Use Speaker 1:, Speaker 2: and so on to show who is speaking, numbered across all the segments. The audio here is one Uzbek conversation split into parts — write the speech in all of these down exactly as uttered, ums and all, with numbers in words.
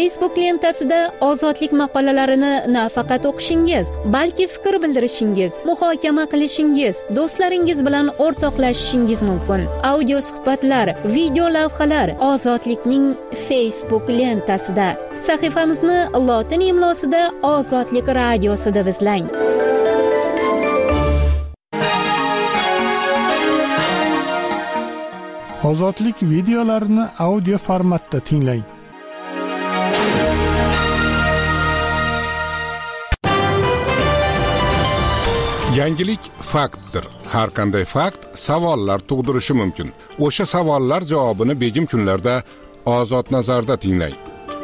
Speaker 1: Facebook lentasida ozodlik maqolalarini nafaqat o'qishingiz, balki fikr bildirishingiz, muhokama qilishingiz, do'stlaringiz bilan o'rtoqlashishingiz mumkin. Audio suhbatlar, video lavhalar Ozodlikning Facebook lentasida. Sahifamizni lotin imlosida Ozodlik radiosida izlang.
Speaker 2: Ozodlik videolarini audio formatda tinglang.
Speaker 3: Yangilik faktdir. Har qanday fakt savollar tug'dirishi mumkin. O'sha savollar javobini begim kunlarda Ozod nazarda tinglang.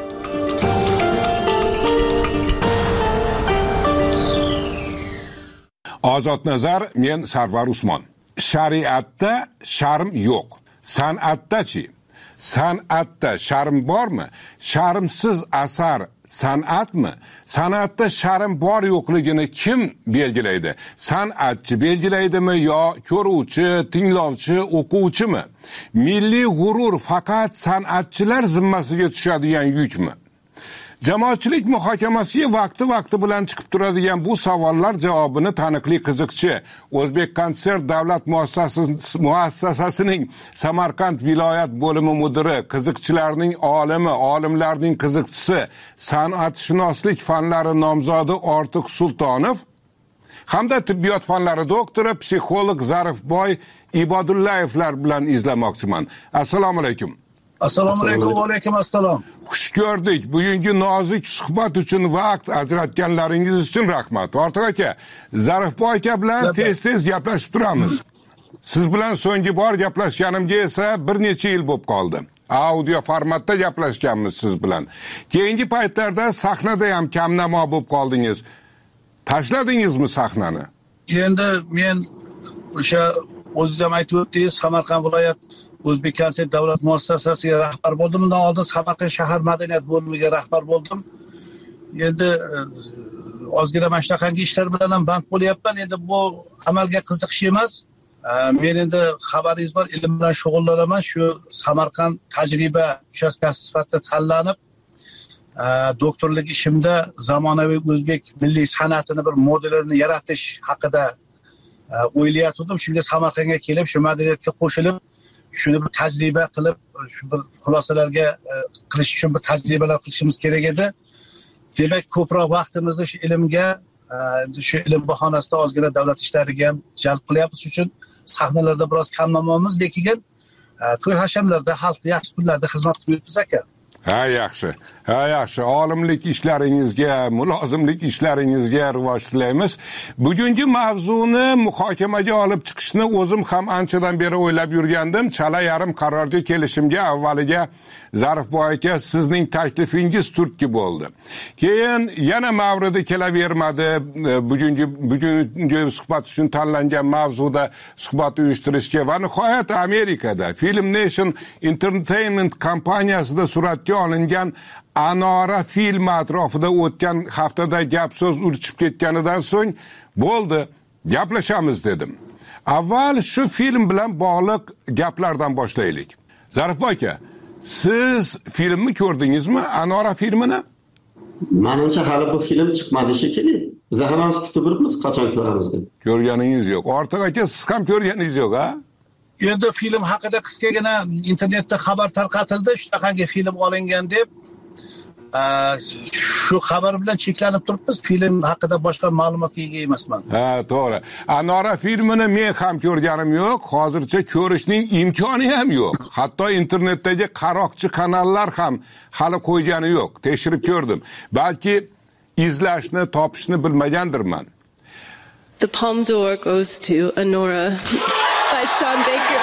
Speaker 3: Ozod nazar, men Sarvar Usmon. Shariatda sharm yo'q. San'atda-chi? San'atda sharm bormi? Sharmsiz asar san'atmi? San'atda sharm bor yo'qligini kim belgilaydi? San'atchi belgilaydimi yo ko'ruvchi, tinglovchi, o'quvchimi? Milliy g'urur faqat san'atchilar zimmasiga tushadigan yukmi? Jamoatchilik muhokamasiga vaqti-vaqti bilan chiqib turadigan bu savollar javobini taniqli qiziqchi, O'zbek konsert davlat muassasasining Samarqand viloyat bo'limi mudiri, qiziqchilarning olimi, olimlarning qiziqchisi, san'atshunoslik fanlari nomzodi Ortiq Sultonov hamda tibbiyot fanlari doktori, psixolog Zarifboy Ibodullayevlar bilan izlamoqchiman. Assalomu alaykum.
Speaker 4: Assalomu alaykum va alaykum assalom.
Speaker 3: Xush ko'rdik. Bugungi nozik suhbat uchun vaqt ajratganlaringiz uchun rahmat. Ortiq aka, Zarifboy aka bilan tez-tez gaplashib turamiz. Siz bilan so'nggi bor gaplashganimga esa bir necha yil bo'lib qoldi. Audio formatda gaplashganmiz siz bilan. Keyingi paytlarda sahnada ham kamnamo bo'lib qoldingiz. Tashladingizmi sahnani?
Speaker 4: Endi men o'sha o'zingiz ham aytib o'tdingiz, Samarqand viloyat O'zbek konsert davlat muassasasiga rahbar bo'ldim. Undan oldin Samarqand shahar madaniyat bo'limiga rahbar bo'ldim. Endi ozgina mana shunaqangi ishlar bilan ham band bo'lyapman. Endi bu amalga qiziqish emas. Men endi xabaringiz bor, ilm bilan shug'ullanaman. Shu Samarqand tajriba uchastkasi sifatida tanlanib, doktorlik ishimda zamonaviy o'zbek milliy san'atini bir modelini yaratish haqida o'ylayotgandim. Shunga Samarqandga kelib, shu madaniyatga qo'shilib, shuni bir tajriba qilib, shu bir xulosalarga qilish uchun bir tajribalar qilishimiz kerak edi. Demak, ko'proq vaqtimizni shu ilmga, shu ilm bahonasida ozgina davlat ishlariga ham jalb qilyapmiz. Shuning uchun sahnalarda biroz kamnamomiz, lekin to'y hashamlarda, xalqqa yaxshi kunlarda xizmat qilyapmiz aka.
Speaker 3: Ha, yaxshi. Ha, yaxshi. Olimlik ishlaringizga, mulozimlik ishlaringizga rivoj tilaymiz. Bugungi mavzuni muhokamaga olib chiqishni o'zim ham anchadan beri o'ylab yurgandim. Chala yarim qarorga kelishimga avvaliga Zarifboy aka sizning taklifingiz turtki bo'ldi. Keyin yana mavridi kelavermadi. Bugungi bugungi suhbat uchun tanlangan mavzuda suhbat uyushtirishga va nihoyat Amerikada Film Nation Entertainment kompaniyasida suratga olingan Anora filmi atrofida o'tgan haftada gap so'z urchib ketganidan so'ng bo'ldi, gaplashamiz dedim. Avval shu film bilan bog'liq gaplardan boshlaylik. Zarifboy aka, siz filmni ko'rdingizmi, Anora filmini?
Speaker 5: Menimcha hali bu film chiqmadi shekilli. Biz hammamiz kutib turibmiz, qachon ko'ramiz deb.
Speaker 3: Ko'rganingiz yo'q. Ortiq aka, siz ham ko'rganingiz yo'q, ha?
Speaker 4: Endi film haqida qisqagina internetda xabar tarqatildi, shunaqangi film olingan deb. Shu xabar bilan cheklanib turibmiz. Film haqida boshqa ma'lumotga ega emasman.
Speaker 3: Ha, to'g'ri. Anora filmini men ham ko'rganim yo'q. Hozircha ko'rishning imkoni ham yo'q. Hatto internetdagi qaroqchi kanallar ham hali qo'ygani yo'q. Tekshirib ko'rdim. Balki izlashni, topishni bilmagandirman.
Speaker 6: The Palme d'Or goes to Anora by Sean Baker.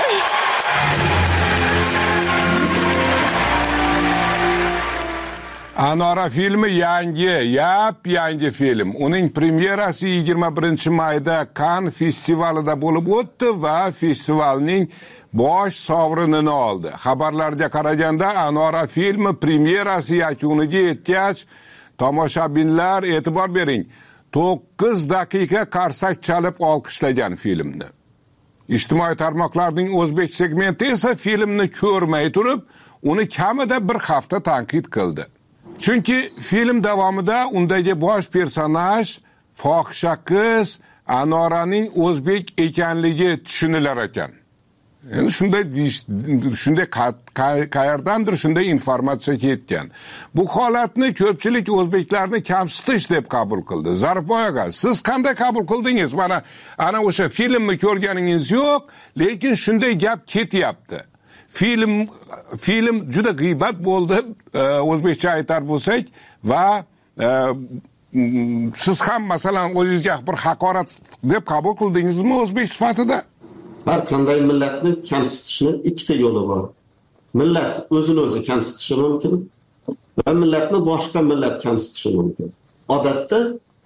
Speaker 3: Anora filmi yangi, yap yangi film. Uning premyerasi yigirma birinchi mayda Cannes festivalida bo'lib o'tdi va festivalning bosh sovrinini oldi. Xabarlarga qaraganda Anora filmi premyerasi yakuniga yetgach, tomoshabinlar e'tibor bering, to'qqiz daqiqa qarsak chalib olqishlagan filmni. Ijtimoiy tarmoqlarning o'zbek segmenti esa filmni ko'rmay turib, uni kamida bir hafta tanqid qildi. Chunki film davomida undagi bosh personaj fohisha qiz Anoraning o'zbek ekanligi tushunilar ekan. Endi shunday shunday qayerdandir shunday informatsiya ketgan. Bu holatni ko'pchilik o'zbeklarni kamsitish deb qabul qildi. Zarifboy aka, siz qanday qabul qildingiz? Mana ana o'sha filmni ko'rganingiz yo'q, lekin shunday gap ketyapti. Film film juda g'iybat bo'ldi, o'zbekcha aytar bo'lsak va siz ham masalan o'zingizga bir haqorat deb qabul qildingizmi o'zbek sifatida?
Speaker 5: Har qanday millatni kamsitishni ikkita yo'li bor. Millat o'zini o'zi kamsitishi mumkin va millatni boshqa millat kamsitishi mumkin. Odatda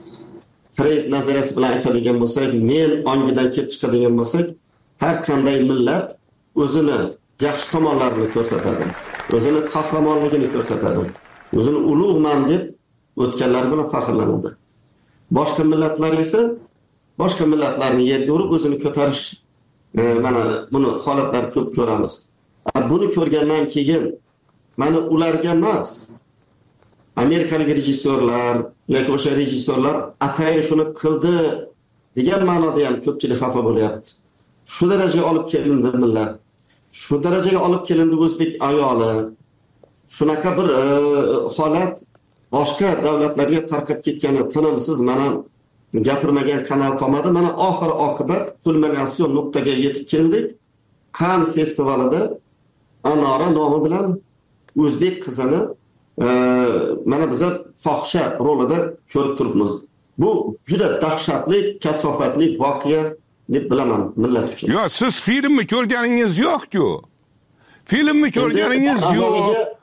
Speaker 5: Freyd nazariyasi bilan aytadigan bo'lsak, men ongidan kelib chiqadigan bo'lsak, har qanday millat o'zini yaxshi tomonlarini ko'rsatadi, o'zini qahramonligini ko'rsatadi, o'zini ulug'man deb o'tganlar bilan faxrlanadi. Boshqa millatlar esa boshqa millatlarni yerga urib o'zini ko'tarish, e, mana buni holatlar ko'p ko'ramiz. Buni ko'rgandan keyin mana ularga emas, amerikalik rejissyorlar yoki o'sha rejissyorlar atayin shuni qildi degan ma'noda ham ko'pchilik xafa bo'lyapti. Shu darajaga olib kelindi millat. Shu darajaga olib kelindi o'zbek ayoli. Shunaqa bir e, holat boshqa davlatlarga tarqab ketgani tinimsiz, mana gapirmagan kanal qolmadi. Mana oxir oqibat kulminatsion nuqtaga yetib keldik. Kann festivalida Anora nomi bilan o'zbek qizini e, mana biz fohisha rolida ko'rib turibmiz. Bu juda dahshatli, kasofatli voqea deb bilaman millat uchun.
Speaker 3: Yo, siz filmni ko'rganingiz yo'q-ku. Filmni ko'rganingiz yo'q.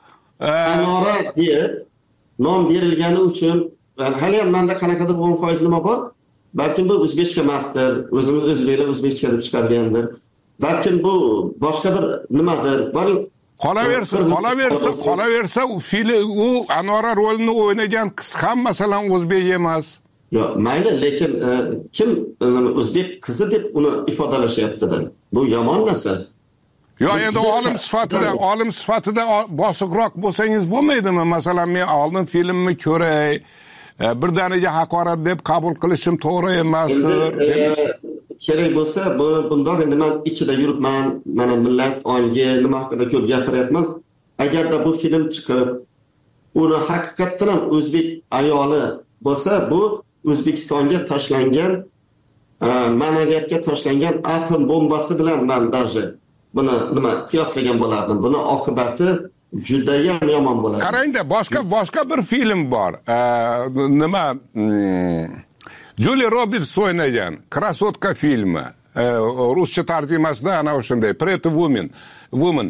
Speaker 5: Anora deb nom berilgani uchun hali ham menda qanaqadir o'n foiz nima bor? Balkim bu o'zbekcha emasdir, o'zimiz o'zbeklar o'zbekcha deb chiqargandir. Balkim bu boshqa bir nimadir. Boring
Speaker 3: qolaversa, qolaversa, qolaversa u film u Anora rolini o'ynagan qiz ham masalan o'zbek emas.
Speaker 5: Yo'q, mayli, lekin e, kim o'zbek qizi deb uni ifodalashyapti-da. Bu yomon narsa.
Speaker 3: Yo, endi olim sifatida, olim sifatida bosiqroq bo'lsangiz bo'lmaydimi? Masalan, men oldin filmni ko'ray, birdaniga haqorat deb qabul qilishim to'g'ri emasdir.
Speaker 5: Kerak bo'lsa, bu bundoq endi men ichida yuribman, mana millat ongi nima haqida ko'p gapiryapman. Agarda bu film chiqib, uni haqiqatdan ham o'zbek ayoli bo'lsa, bu O'zbekistonga tashlangan, ma'naviyatga tashlangan atom bombasi bilan men даже buni nima qiyoslagan bo'lardim. Buni oqibati juda ham yomon bo'ladi.
Speaker 3: Qarangda, boshqa boshqa bir film bor. Nima Julia Roberts o'ynagan Krasotka filmi. Ruscha tarjimasida ana o'shanday Pretty Woman. Woman.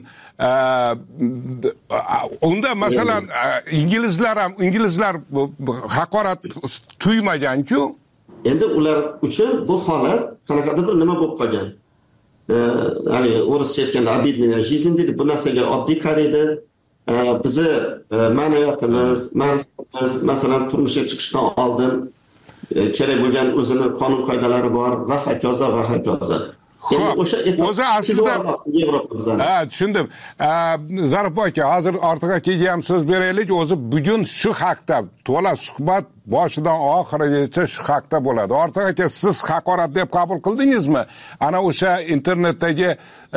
Speaker 3: Unda masalan inglizlar ham inglizlar haqorat tuymagan-ku.
Speaker 5: Endi ular uchun bu holat qanaqadir bir nima bo'lib qolgan. Hani o'rischa aytganda обидная жизнь deydi. Bu narsaga oddiy qaraydi. Bizi ma'naviyatimiz, ma'rifatimiz, masalan turmushga chiqishdan oldin kerak bo'lgan o'zini qonun qoidalari bor va hokazo va hokazo.
Speaker 3: O'sha o'zi aslida ha, tushundim. Zarifboy aka, hozir ortiga kelgan ham so'z beraylik. O'zi bugun shu haqda to'la suhbat boshidan oxirigacha shu haqda bo'ladi. Ortiq aka, siz haqorat deb qabul qildingizmi? Ana o'sha internetdagi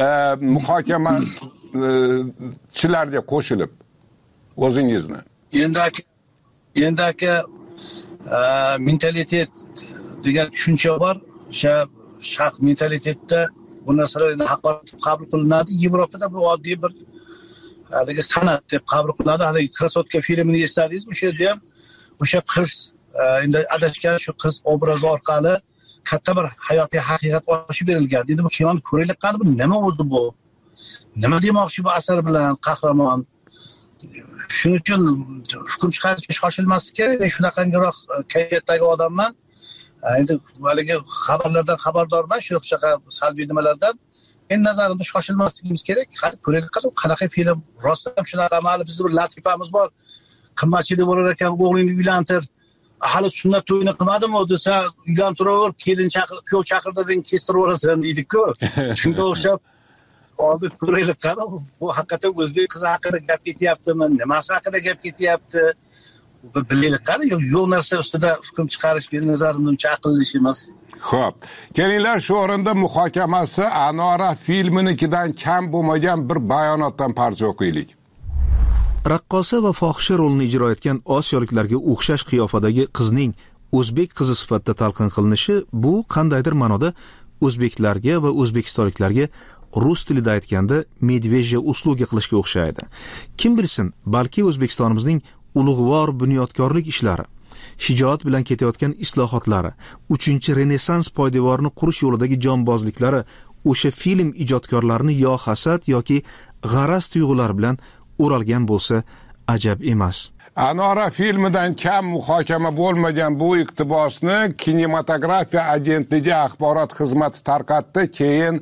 Speaker 3: muhokamachilarga qo'shilib o'zingizni.
Speaker 4: Endi aka, endi aka mentalitet degan tushuncha bor. O'sha sharq mentalitetda bu narsalar haqorat qabul qilinadi. Yevropada bu oddiy bir haligi san'at deb qabul qilinadi. Haligi Krasotka filmini esladingiz, o'sha yerda ham o'sha qiz endi adashgan shu qiz obrazi orqali katta bir hayotiy haqiqat ochib berilgan. Endi bu kinoni ko'raylik qani, bu nima o'zi bu? Nima demoqchi bu asar bilan qahramon? Shuning uchun hukm chiqarishga shoshilmaslik kerak. Men shunaqangiroq kayfiyatdagi odamman. Endi haligi xabarlardan xabardorman, shu yo'qchaqa salbiy nimalardan. Men nazarimda shoshilmasligimiz kerak. Ko'raylik qanaqa film. Rostdan ham shunaqa ma'lum bizning bir latifamiz bor. Qimmatchilik bo'lar ekan, o'g'lingni uylantir. Hali sunnat to'yini qilmadimi desa, uylantiraver, kelin chaqir, kuyov chaqirdiring, kestirib yuborasan deydi-ku. Shunga o'xshab oldin ko'raylik qani, bu haqiqatan o'zbek qizi haqida gap ketyaptimi, nimasi haqida gap ketyapti? bir bilaylik qani, yo'q narsa ustida hukm chiqarish meni nazarimda uncha aqlli ish emas.
Speaker 3: Xo'p, kelinglar shu o'rinda muhokamasi Anora filminikidan kam bo'lmagan bir bayonotdan parcha o'qiylik.
Speaker 7: Raqqosa va fohisha rolini ijro etgan osiyoliklarga o'xshash qiyofadagi qizning o'zbek qizi sifatida talqin qilinishi bu qandaydir ma'noda o'zbeklarga va o'zbekistonliklarga rus tilida aytganda medveja usluga qilishga o'xshaydi. Kim bilsin, balki O'zbekistonimizning ulug'vor bunyodkorlik ishlari, shijoat bilan ketayotgan islohotlari, uchinchi renessans poydevorini qurish yo'lidagi jonbozliklari o'sha film ijodkorlarini yo hasad yoki g'araz tuyg'ular bilan o'ralgan bo'lsa ajab emas.
Speaker 3: Anora filmidan kam muhokama bo'lmagan bu iqtibosni kinematografiya agentligi axborot xizmati tarqatdi. Keyin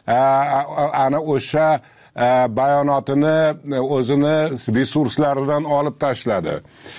Speaker 3: ana o'sha bayonotini o'zini resurslaridan olib tashladi.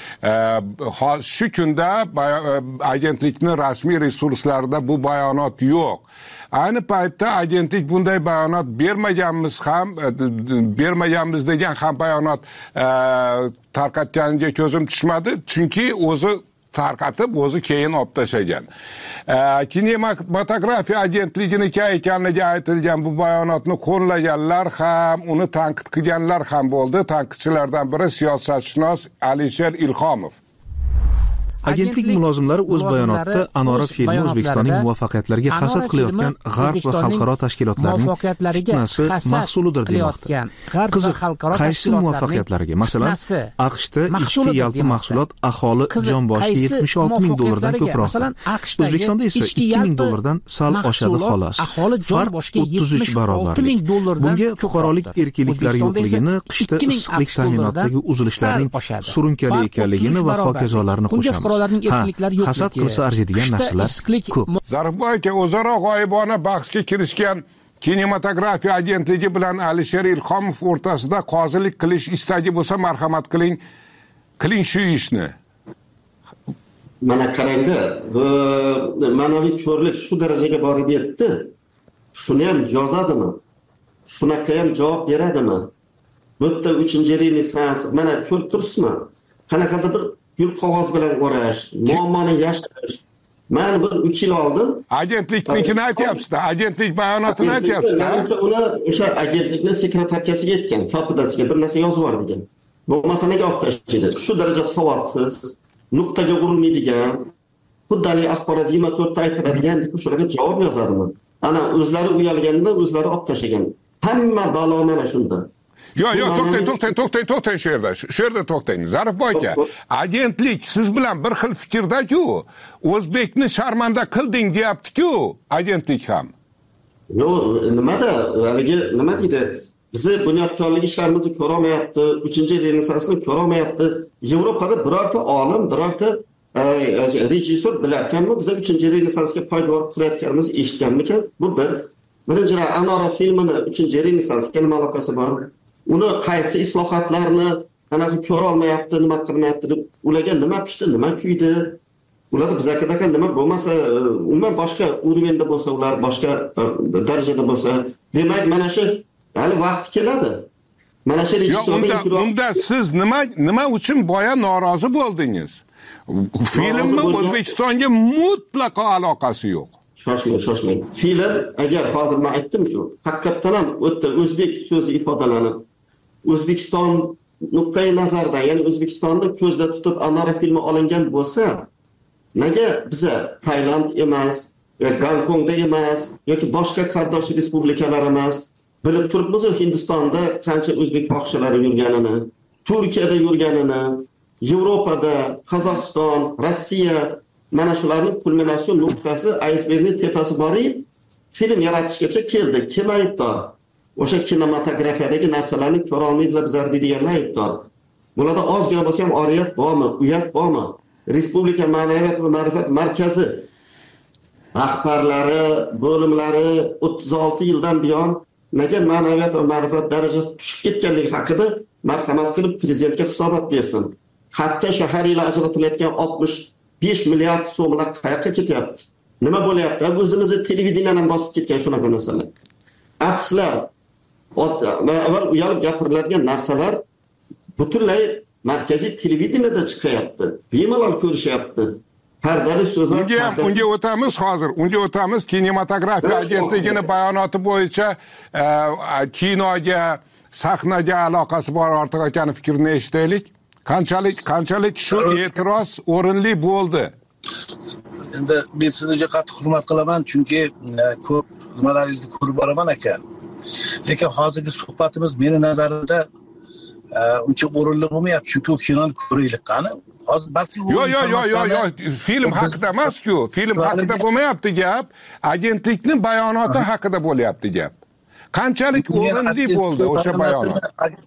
Speaker 3: Shu kunda agentlikning rasmiy resurslarida bu bayonot yo'q. Ayni paytda agentlik bunday bayonot bermaganmiz ham, bermaganmiz degan ham bayonot tarqatganiga ko'zim tushmadi, chunki o'zi tarqatib, o'zi keyin olib tashlagan. Kinematografiya agentliginiki ekanligi aytilgan bu bayonotni qo'llaganlar ham, uni tanqid qilganlar ham bo'ldi. Tanqidchilardan biri siyosatshunos Alisher Ilhomov.
Speaker 7: Agentlik mulozimlari o'z bayonotida Anora filmi O'zbekistonning muvaffaqiyatlariga hasad qilayotgan g'arb va xalqaro tashkilotlarning fitnasi mahsulidir demoqda. Qiziq, qaysi muvaffaqiyatlariga? Masalan, AQShda ichki yalpi mahsulot aholi jon boshiga yetmish olti ming dollardan ko'proq. O'zbekistonda esa ikki ming dollardan sal oshadi xolos. Farq o'ttiz uch barobar. Bunga fuqarolik erkinliklari yo'qligini, qishda issiqlik ta'minotidagi uzilishlarning surunkali ekanligini va hokazolarni qo'shamiz. Ha, hasad qilsa arziydigan narsalar ko'p.
Speaker 3: Zarifboy aka, o'zaro g'oyibona bahsga kirishgan kinematografiya agentligi bilan Alisher Ilhomov o'rtasida qozilik qilish istagi bo'lsa marhamat qiling, qiling shu ishni.
Speaker 5: Mana qarangda, ma'naviy ko'rlik shu darajaga borib yetdi. Shuni ham yozadimi? Shunaqa ham javob beradimi? Bu yerda uchinchi renessans, mana ko'rib turibsizmi? Qanaqadir bir gul qog'oz bilan o'rash, muammoni yashirish. Men bir uch yil oldin
Speaker 3: agentliknikini aytyapsiz-da, agentlik bayonotini aytyapsiz-da.
Speaker 5: Ular o'sha agentlikning sekretarkasiga aytgan, kotibasiga bir narsa yozib yuborgan. Bu masalaga olib tashlaydi. Shu darajada savodsiz, nuqtaga urilmaydigan, xuddalik axborot yigirma to'rt ta aytiladigan deb shularga javob yozadimi? Ana o'zlari uyalganda o'zlari olib tashlagan. Hamma balo mana shunda.
Speaker 3: Yo'q, yo'q, to'xtang, to'xtang, to'xtang, to'xtang shu yerda. Shu yerda to'xtang. Zarifboy aka, agentlik siz bilan bir xil fikrdagi-ku. O'zbekni sharmanda qilding deyapti-ku, agentlik ham.
Speaker 5: Yo'q, nimada, haligi nima deydi? Bizi bunyodkorlik ishlarimizni ko'ra olmayapti, uchinchi renessansni ko'ra olmayapti. Yevropada birorta olim, birorta rejissor bilarkanmi, biz uchinchi renessansga poydevor qurayotganimiz eshitganmikan? Bu bir. Birinchidan Anora filmini uchinchi renessansga nima aloqasi bor? Uni qaysi islohotlarni anaqa ko'ra olmayapti, nima qilmayapti deb ularga nima pishdi, nima kuydi? Ularda bizakadaqa nima bo'lmasa, umuman boshqa urovenda bo'lsa, ular boshqa darajada bo'lsa, demak mana shu hali vaqt keladi. Mana shu rejissorning
Speaker 3: unda siz nima nima uchun boya norozi bo'ldingiz? Filmning O'zbekistonga mutlaqo aloqasi yo'q.
Speaker 5: Shoshmang, shoshmang. Film agar hozir men aytdim-ku, haqiqatan ham o'tda o'zbek so'zi ifodalanib, O'zbekiston nuqtai nazardan, ya'ni O'zbekistonni ko'zda tutib Anora filmi olingan bo'lsa, nega biza Tailand emas, Gonkongda emas yoki boshqa qardosh respublikalar emas, bilib turibmiz Hindistonda qancha o'zbek fohishalari yurganini, Turkiyada yurganini, Yevropada, Qozog'iston, Rossiya, mana shularning kulminatsion nuqtasi, aysbergning tepasi borib, film yaratishgacha keldi. Kim aybdor? O'sha kinematografiyadagi narsalarni ko'ra olmaydilar bizlar deydiganlar aybdor. Bularda ozgina bo'lsa ham oriyat bormi, uyat bormi? Respublika ma'naviyat va ma'rifat markazi rahbarlari, bo'limlari o'ttiz olti yildan buyon nega ma'naviyat va ma'rifat darajasi tushib ketganligi haqida marhamat qilib prezidentga hisobot bersin. Hatto shahar ila ajratilayotgan oltmish besh milliard so'mlar qayoqqa ketyapti? Nima bo'lyapti? O'zimizni televideniyadan bosib ketgan shunaqa narsalar. Akslar, avval uyalib gapiriladigan narsalar butunlay markaziy televideniyada chiqyapti. Bemalol ko'rishyapti. Pardali so'zlar.
Speaker 3: Unga ham unga o'tamiz hozir. Unga o'tamiz. Kinematografiya agentligining bayonoti bo'yicha kinoga, sahnaga aloqasi bor ortiq akani fikrini eshitaylik. Qanchalik qanchalik shu e'tiroz o'rinli bo'ldi?
Speaker 4: Endi men sizni juda qattiq hurmat qilaman, chunki ko'p nimalaringizni ko'rib boraman aka. Lekin hozirgi suhbatimiz meni nazarimda uncha o'rinli bo'lmayapti, chunki u kinoni ko'raylik qani. Hozir balki
Speaker 3: Yo'q, yo'q, yo'q, yo'q, yo'q, film haqida emas-ku. Film haqida bo'lmayapti gap. Agentlikning bayonoti haqida bo'lyapti gap. Qanchalik o'rinli bo'ldi o'sha bayonot?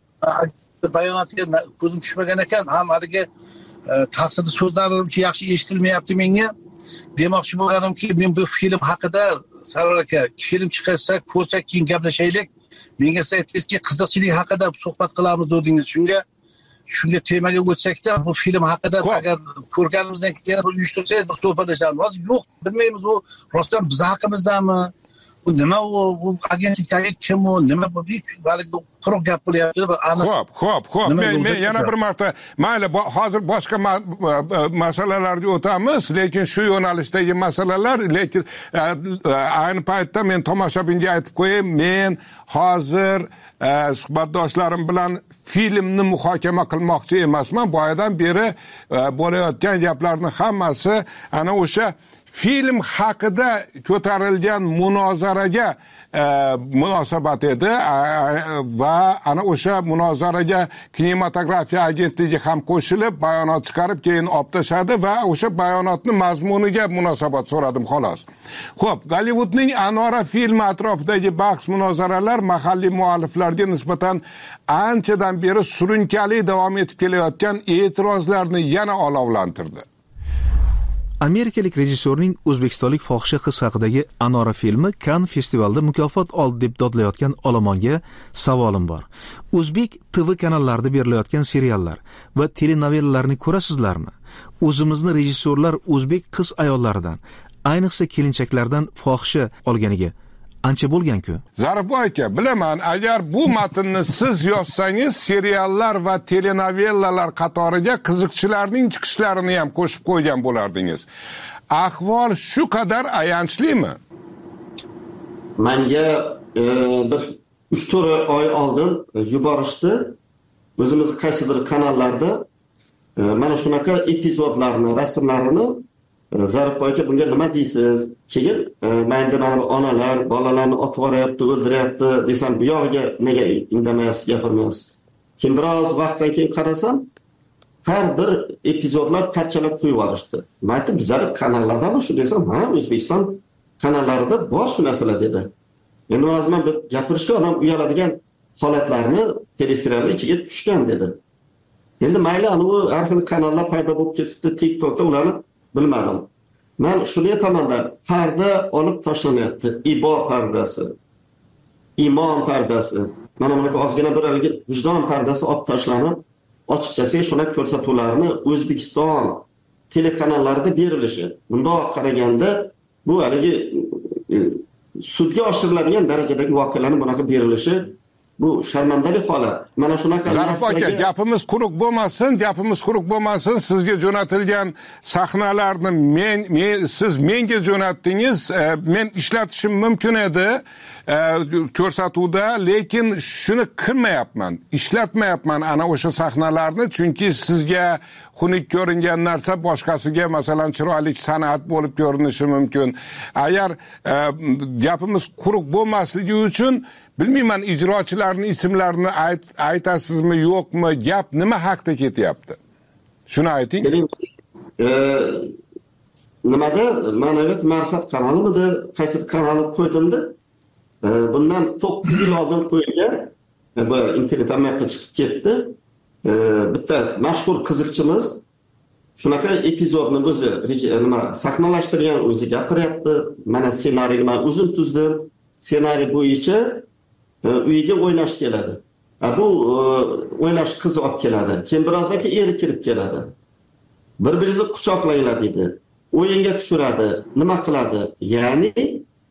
Speaker 4: Bayonotiga ko'zim tushmagan ekan, ham haligi ta'sirli so'zlarimcha yaxshi eshitilmayapti menga. Demoqchi bo'lganimki, men bu film haqida Sarvar aka, film chiqarsa, ko'rsak, keyin gaplashaylik. Menga siz aytdingizki, qiziqchilik haqida suhbat qilamiz dedingiz. Shunga shunga temaga o'tsak-da, bu film haqida agar ko'rganimizdan keyin bir uyushtirsangiz, bir suhbatlashamiz. Hozir yo'q, bilmaymiz u rostdan biz haqimizdami? Bu nima u, bu agentlikdagi kim u, nima bu, balki quruq gap bo'lyapti.
Speaker 3: Xo'p, xo'p, xo'p. Men men yana bir marta, mayli, hozir boshqa masalalarga o'tamiz, lekin shu yo'nalishdagi masalalar, lekin ayni paytda men tomoshabinga aytib qo'yay, men hozir suhbatdoshlarim bilan filmni muhokama qilmoqchi emasman. Boyadan beri bo'layotgan gaplarning hammasi ana o'sha film haqida ko'tarilgan munozaraga munosabat edi va ana o'sha munozaraga kinematografiya agentligi ham qo'shilib bayonot chiqarib keyin olib tashladi va o'sha bayonotning mazmuniga munosabat so'radim xolos. Xo'p, Gollivudning Anora filmi atrofidagi bahs munozaralar mahalliy mualliflarga nisbatan anchadan beri surunkali davom etib kelayotgan e'tirozlarni yana olovlantirdi.
Speaker 7: Amerikalik rejissyorning o'zbekistonlik fohisha qiz haqidagi Anora filmi Cannes festivalida mukofot oldi deb dodlayotgan olomonga savolim bor. O'zbek T V kanallarida berilayotgan seriallar va telenovellalarni ko'rasizlarmi? O'zimizni rejissyorlar o'zbek qiz ayollaridan, ayniqsa kelinchaklardan fohisha olganiga ancha bo'lgan-ku.
Speaker 3: Zarifboy aka, bilaman, agar bu matnni siz yozsangiz, seriallar va telenovellalar qatoriga qiziqchilarning chiqishlarini ham qo'shib qo'ygan bo'lardingiz. Ahvol shu qadar ayanchlimi?
Speaker 5: Menga bir uch to'rt oy oldin yuborishdi. O'zimiz qaysidir kanallarda mana shunaqa epizodlarni, rasmlarini Zarifboy aka, bunga nima deysiz? Keyin menda mana bu onalar bolalarni otib yuboryapti, o'ldiryapti desam, bu yog'iga nega indamayapsiz, gapirmayapsiz? Keyin biroz vaqtdan keyin qarasam, har bir epizodlar parchalab qo'yib yuborishdi. Men aytdim, bizlar kanallardami shu desam, ha, O'zbekiston kanallarida bor shu narsalar dedi. Endi men bir gapirishga odam uyaladigan holatlarni teleseriallar ichiga tushgan dedi. Endi mayli, ana u har xil kanallar paydo bo'lib ketibdi, TikTokda ularni bilmadim. Men shuni aytamanda, parda olib tashlanyapti. Ibo pardasi, imon pardasi, mana bunaqa ozgina bir haligi vijdon pardasi olib tashlanib, ochiqchasi shuna ko'rsatuvlarni O'zbekiston telekanallarida berilishi. Bundoq qaraganda bu haligi sudga oshiriladigan darajadagi voqealarning bunaqa berilishi bu sharmandali holat. Mana shunaqa
Speaker 3: Zarifboy aka, gapimiz quruq bo'lmasin, gapimiz quruq bo'lmasin. Sizga jo'natilgan sahnalarni men, men siz menga jo'natdingiz. Men ishlatishim mumkin edi ko'rsatuvda, lekin shuni qilmayapman. Ishlatmayapman ana o'sha sahnalarni, chunki sizga xunuk ko'ringan narsa boshqasiga masalan chiroyli san'at bo'lib ko'rinishi mumkin. Agar gapimiz quruq bo'lmasligi uchun bilmayman, ijrochilarning ismlarini ayt, aytasizmi yo'qmi, gap nima haqida ketyapti? Shuni ayting.
Speaker 5: E, nimada ma'naviyat ma'rifat kanalimidi, qaysi kanalni qo'ydimda, e, bundan to'qqiz yil oldin qo'yilgan, e, bu internet Amerikaga chiqib ketdi. E, bitta mashhur qiziqchimiz shunaqa epizodni o'zi nima sahnalashtirgan, o'zi gapiryapti. Mana ssenariyni men o'zim tuzdim. Ssenariy bo'yicha uyiga o'ynash keladi. Bu o'ynash qiz olib keladi. Keyin birozdan keyin eri kirib keladi. Bir-biringizni quchoqlanglar deydi. O'yinga tushiradi. Nima qiladi? Ya'ni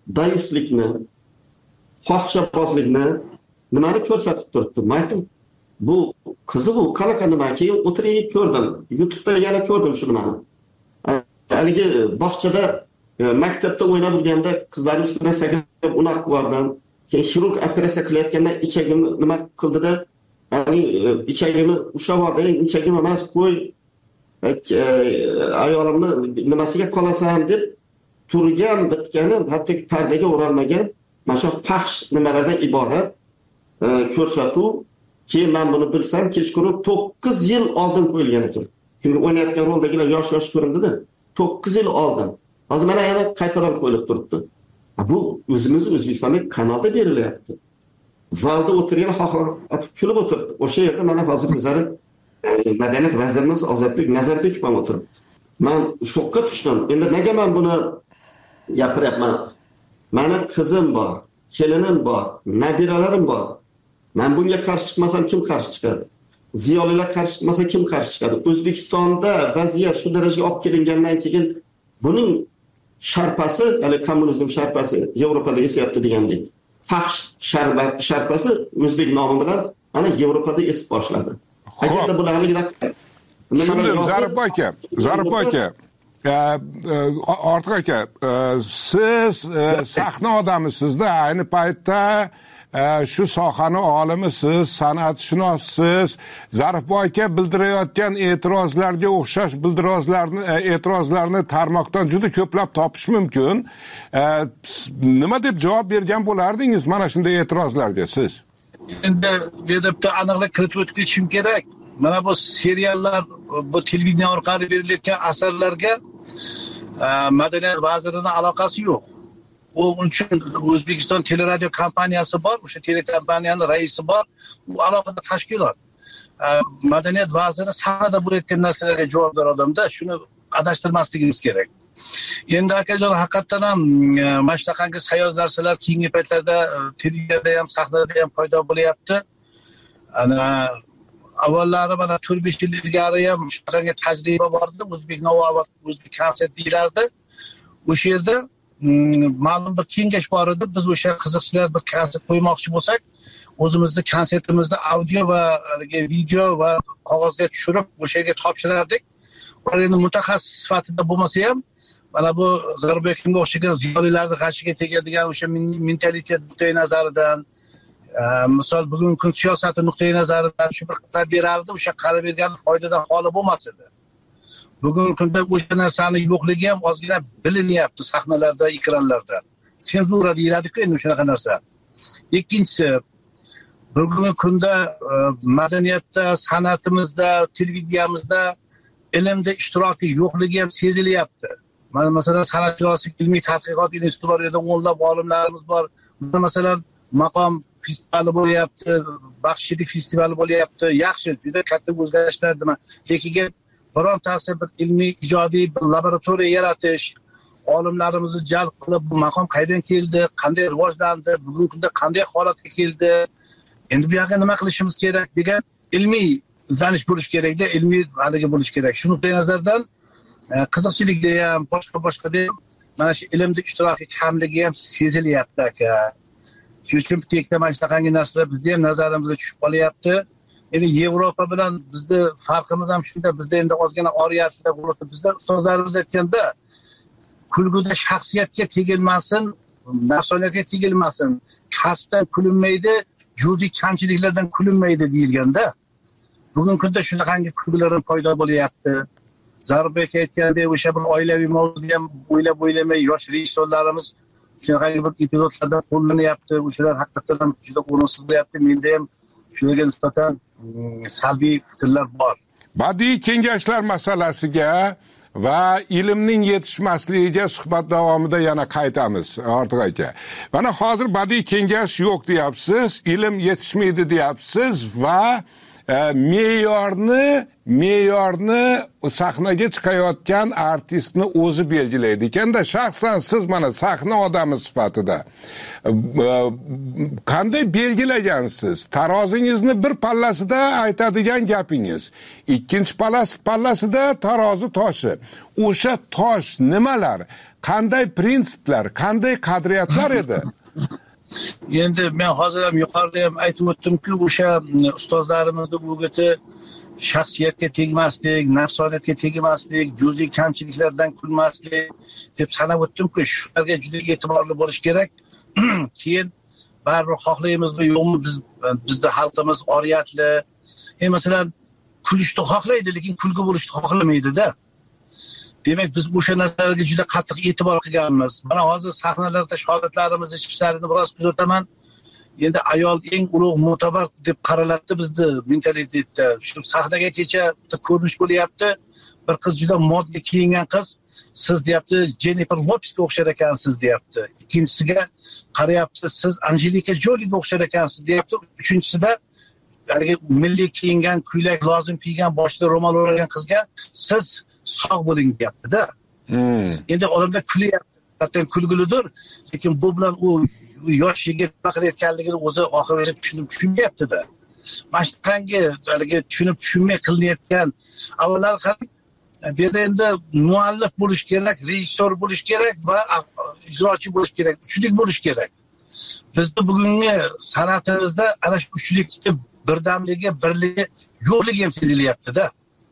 Speaker 5: dayuslikni, fohishabozlikni nimani ko'rsatib turibdi. Men aytdim, bu qiziq u qanaqa nima. Keyin o'tirib ko'rdim. YouTube'da yana ko'rdim shuni mana. Haligi bog'chada maktabda o'ynab yurganda qizlarning ustidan sakrab unaqa qildim. Keyin xirurg operatsiya qilayotganda ichagimni nima qildida, ya'ni ichagimni ushlab oldi, ichagim emas qo'y ayolimni nimasiga qolasan deb turgan bitgani, hatto pardaga o'ralmagan mana shu fahsh nimalardan iborat ko'rsatuv. Keyin men buni bilsam, kechqurun to'qqiz yil oldin qo'yilgan ekan. Chunki o'ynayotgan roldagilar yosh-yosh ko'rindida, to'qqiz yil oldin. Hozir mana yana qaytadan qo'yilib turibdi. Bu o'zimiz O'zbekistondagi kanalda berilyapti. Zalda o'tirgan xohor atib kulib o'tiribdi. O'sha yerda mana hozir bizlar madaniyat vazirimiz Ozodbek Nazarbekov ham o'tiribdi. Men shokka tushdim. Endi nega men buni gapiryapman? Meni qizim bor, kelinim bor, nabiralarim bor. Men bunga qarshi chiqmasam kim qarshi chiqadi? Ziyolilar qarshi chiqmasa kim qarshi chiqadi? O'zbekistonda vaziyat shu darajaga olib kelingandan keyin buning sharpasi, ya'ni kommunizm sharpasi Yevropada esyapti degandek. Fahsh sharpasi o'zbek nomi bilan mana Yevropada esib boshladi. Agarda bularligida
Speaker 3: tushundim, Zarif aka, Zarif aka. Ortiq aka, siz sahna odamisiz-da, ayni paytda shu sohani olimisiz, san'atshunossiz. Zarif aka bildirayotgan e'tirozlarga o'xshash bildirozlarni, e'tirozlarni tarmoqdan juda ko'plab topish mumkin. Nima deb javob bergan bo'lardingiz mana shunday e'tirozlarga siz?
Speaker 4: Endi bu yerda aniqlik kiritib o'tib ketishim kerak. Mana bu seriallar, bu televideniya orqali berilayotgan asarlarga madaniyat vazirining aloqasi yo'q. Onun uchun O'zbekiston teleradio kompaniyasi bor, o'sha telekompaniyaning raisi bor, u aloqada tashkilot. Madaniyat vaziri sahnada bo'layotgan narsalarga javobgar odamda, shuni adashtirmasligimiz kerak. Endi akajon haqiqatan ham mana shunaqangi sayoz narsalar keyingi paytlarda televideniyada ham, sahnada ham paydo bo'lyapti. Ana avvallari mana to'rt besh yil ilgari ham shunaqangi tajriba bor edi, O'zbek Nova, O'zbek konsert deylardi. O'sha yerda ma'lum bir kengash bor edi. Biz o'sha qiziqchilar bir konsert qo'ymoqchi bo'lsak, o'zimizni konsertimizni audio va video va qog'ozga tushirib o'sha yerga topshirardik. Ular endi mutaxassis sifatida bo'lmasa ham, mana bu Zarifbekimga o'xshagan ziyolilarning g'ashiga tegadigan o'sha mentalitet nuqtai nazaridan, misol bugungi kun siyosati nuqtai nazaridan shu bir qarab berardi, o'sha qarab bergan foydadan xoli bo'lmas edi. Bugungi kunda o'sha narsani yo'qligi ham ozgina bilinyapti sahnalarda, ekranlarda. Senzura deyiladi-ku endi shunaqa narsa. Ikkinchisi, bugungi kunda madaniyatda, san'atimizda, televideniyamizda ilmda ishtiroki yo'qligi ham sezilyapti. Mana masalan san'atshunoslik ilmiy tadqiqot instituti bor, yerda o'nlab olimlarimiz bor. Masalan maqom festivali bo'lyapti, baxshilik festivali bo'lyapti. Yaxshi, juda katta o'zgarishlar nima. Lekin birontasi bir ilmiy ijodiy bir laboratoriya yaratish, olimlarimizni jalb qilib bu maqom qaydan keldi, qanday rivojlandi, bugungi kunda qanday holatga keldi, endi bu yoqqa nima qilishimiz kerak degan ilmiy izlanish bo'lish kerakda, ilmiy haligi bo'lish kerak. Shu nuqtai nazardan qiziqchilikda ham, boshqa-boshqada ham mana shu ilmda ishtiroki kamligi ham sezilyapti aka. Shuning uchun tekda mana shunaqangi narsalar bizda ham nazarimizga tushib qolyapti. Endi Yevropa bilan bizda farqimiz ham shunda, bizda endi ozgina oriyasida bo'ladi. Bizda ustozlarimiz aytganda, kulguda shaxsiyatga tegilmasin, nafsoniyatga tegilmasin, kasbdan kulinmaydi, juziy kamchiliklardan kulinmaydi deyilganda, bugungi kunda shunaqangi kulgular paydo bo'lyapti. Zarifbek aytgandek, o'sha bir oilaviy mavzuda ham o'ylab o'ylamay yosh rejissyorlarimiz shunaqangi bir epizodlarda qo'llanyapti. O'shalar haqiqatan ham juda o'rinsiz bo'lyapti. Menda ham shularga nisbatan salbiy fikrlar bor.
Speaker 3: Badiiy kengashlar masalasiga va ilmning yetishmasligiga suhbat davomida yana qaytamiz, Ortiq aka. Mana hozir badiiy kengash yo'q deyapsiz, ilm yetishmaydi deyapsiz va e, me'yorni me'yorni sahnaga chiqayotgan artistni o'zi belgilaydi ekanda. Shaxsan siz mana sahna odami sifatida qanday belgilagansiz? Tarozingizni bir pallasida aytadigan gapingiz, ikkinchi pallasida tarozi toshi. O'sha tosh nimalar? Qanday prinsiplar, qanday qadriyatlar edi?
Speaker 4: Endi men hozir ham yuqorida ham aytib o'tdimki, o'sha ustozlarimizni o'giti shaxsiyatga tegmaslik, nafsoniyatga tegmaslik, juziy kamchiliklardan kulmaslik deb sanab o'tdimku, shularga juda e'tiborli bo'lish kerak. Keyin baribir xohlaymizmi yo'qmi, biz bizda xalqimiz oriyatli. E masalan, kulishni xohlaydi, lekin kulgi bo'lishni xohlamaydi-da. Demak, biz o'sha narsalarga juda qattiq e'tibor qilganmiz. Mana hozir sahnalarda shogirdlarimizni chiqishlarini biroz kuzataman. Endi ayol eng ulug' mo'tabar deb qaraladi bizni mentalitetda. Shu sahnaga kecha ko'rinish bo'lyapti. Bir qiz juda modda kiyingan qiz, siz deyapti, Jennifer Lopesga o'xshar ekansiz deyapti. Ikkinchisiga qarayapti, siz Angelika Joliga o'xshar ekansiz deyapti. Uchinchisida haligi milliy kiyingan, ko'ylak lozim kiygan, boshida ro'mol o'ragan qizga siz sog' bo'ling deyapti-da. Hmm. Endi odamlar kulyapti. Hatto kulgulidir, lekin bu bilan u yosh yigit nima qilayotganligini o'zi oxirigacha tushunib tushunmayapti-da. Mana shunaqangi haligi tushunib tushunmay qilinayotgan avvallar qarang, bu yerda endi muallif bo'lish kerak, rejissor bo'lish kerak va ijrochi bo'lish kerak, uchlik bo'lish kerak. Bizda bugungi san'atimizda ana shu uchlikni birdamligi, birligi yo'qligi ham sezilyapti-da.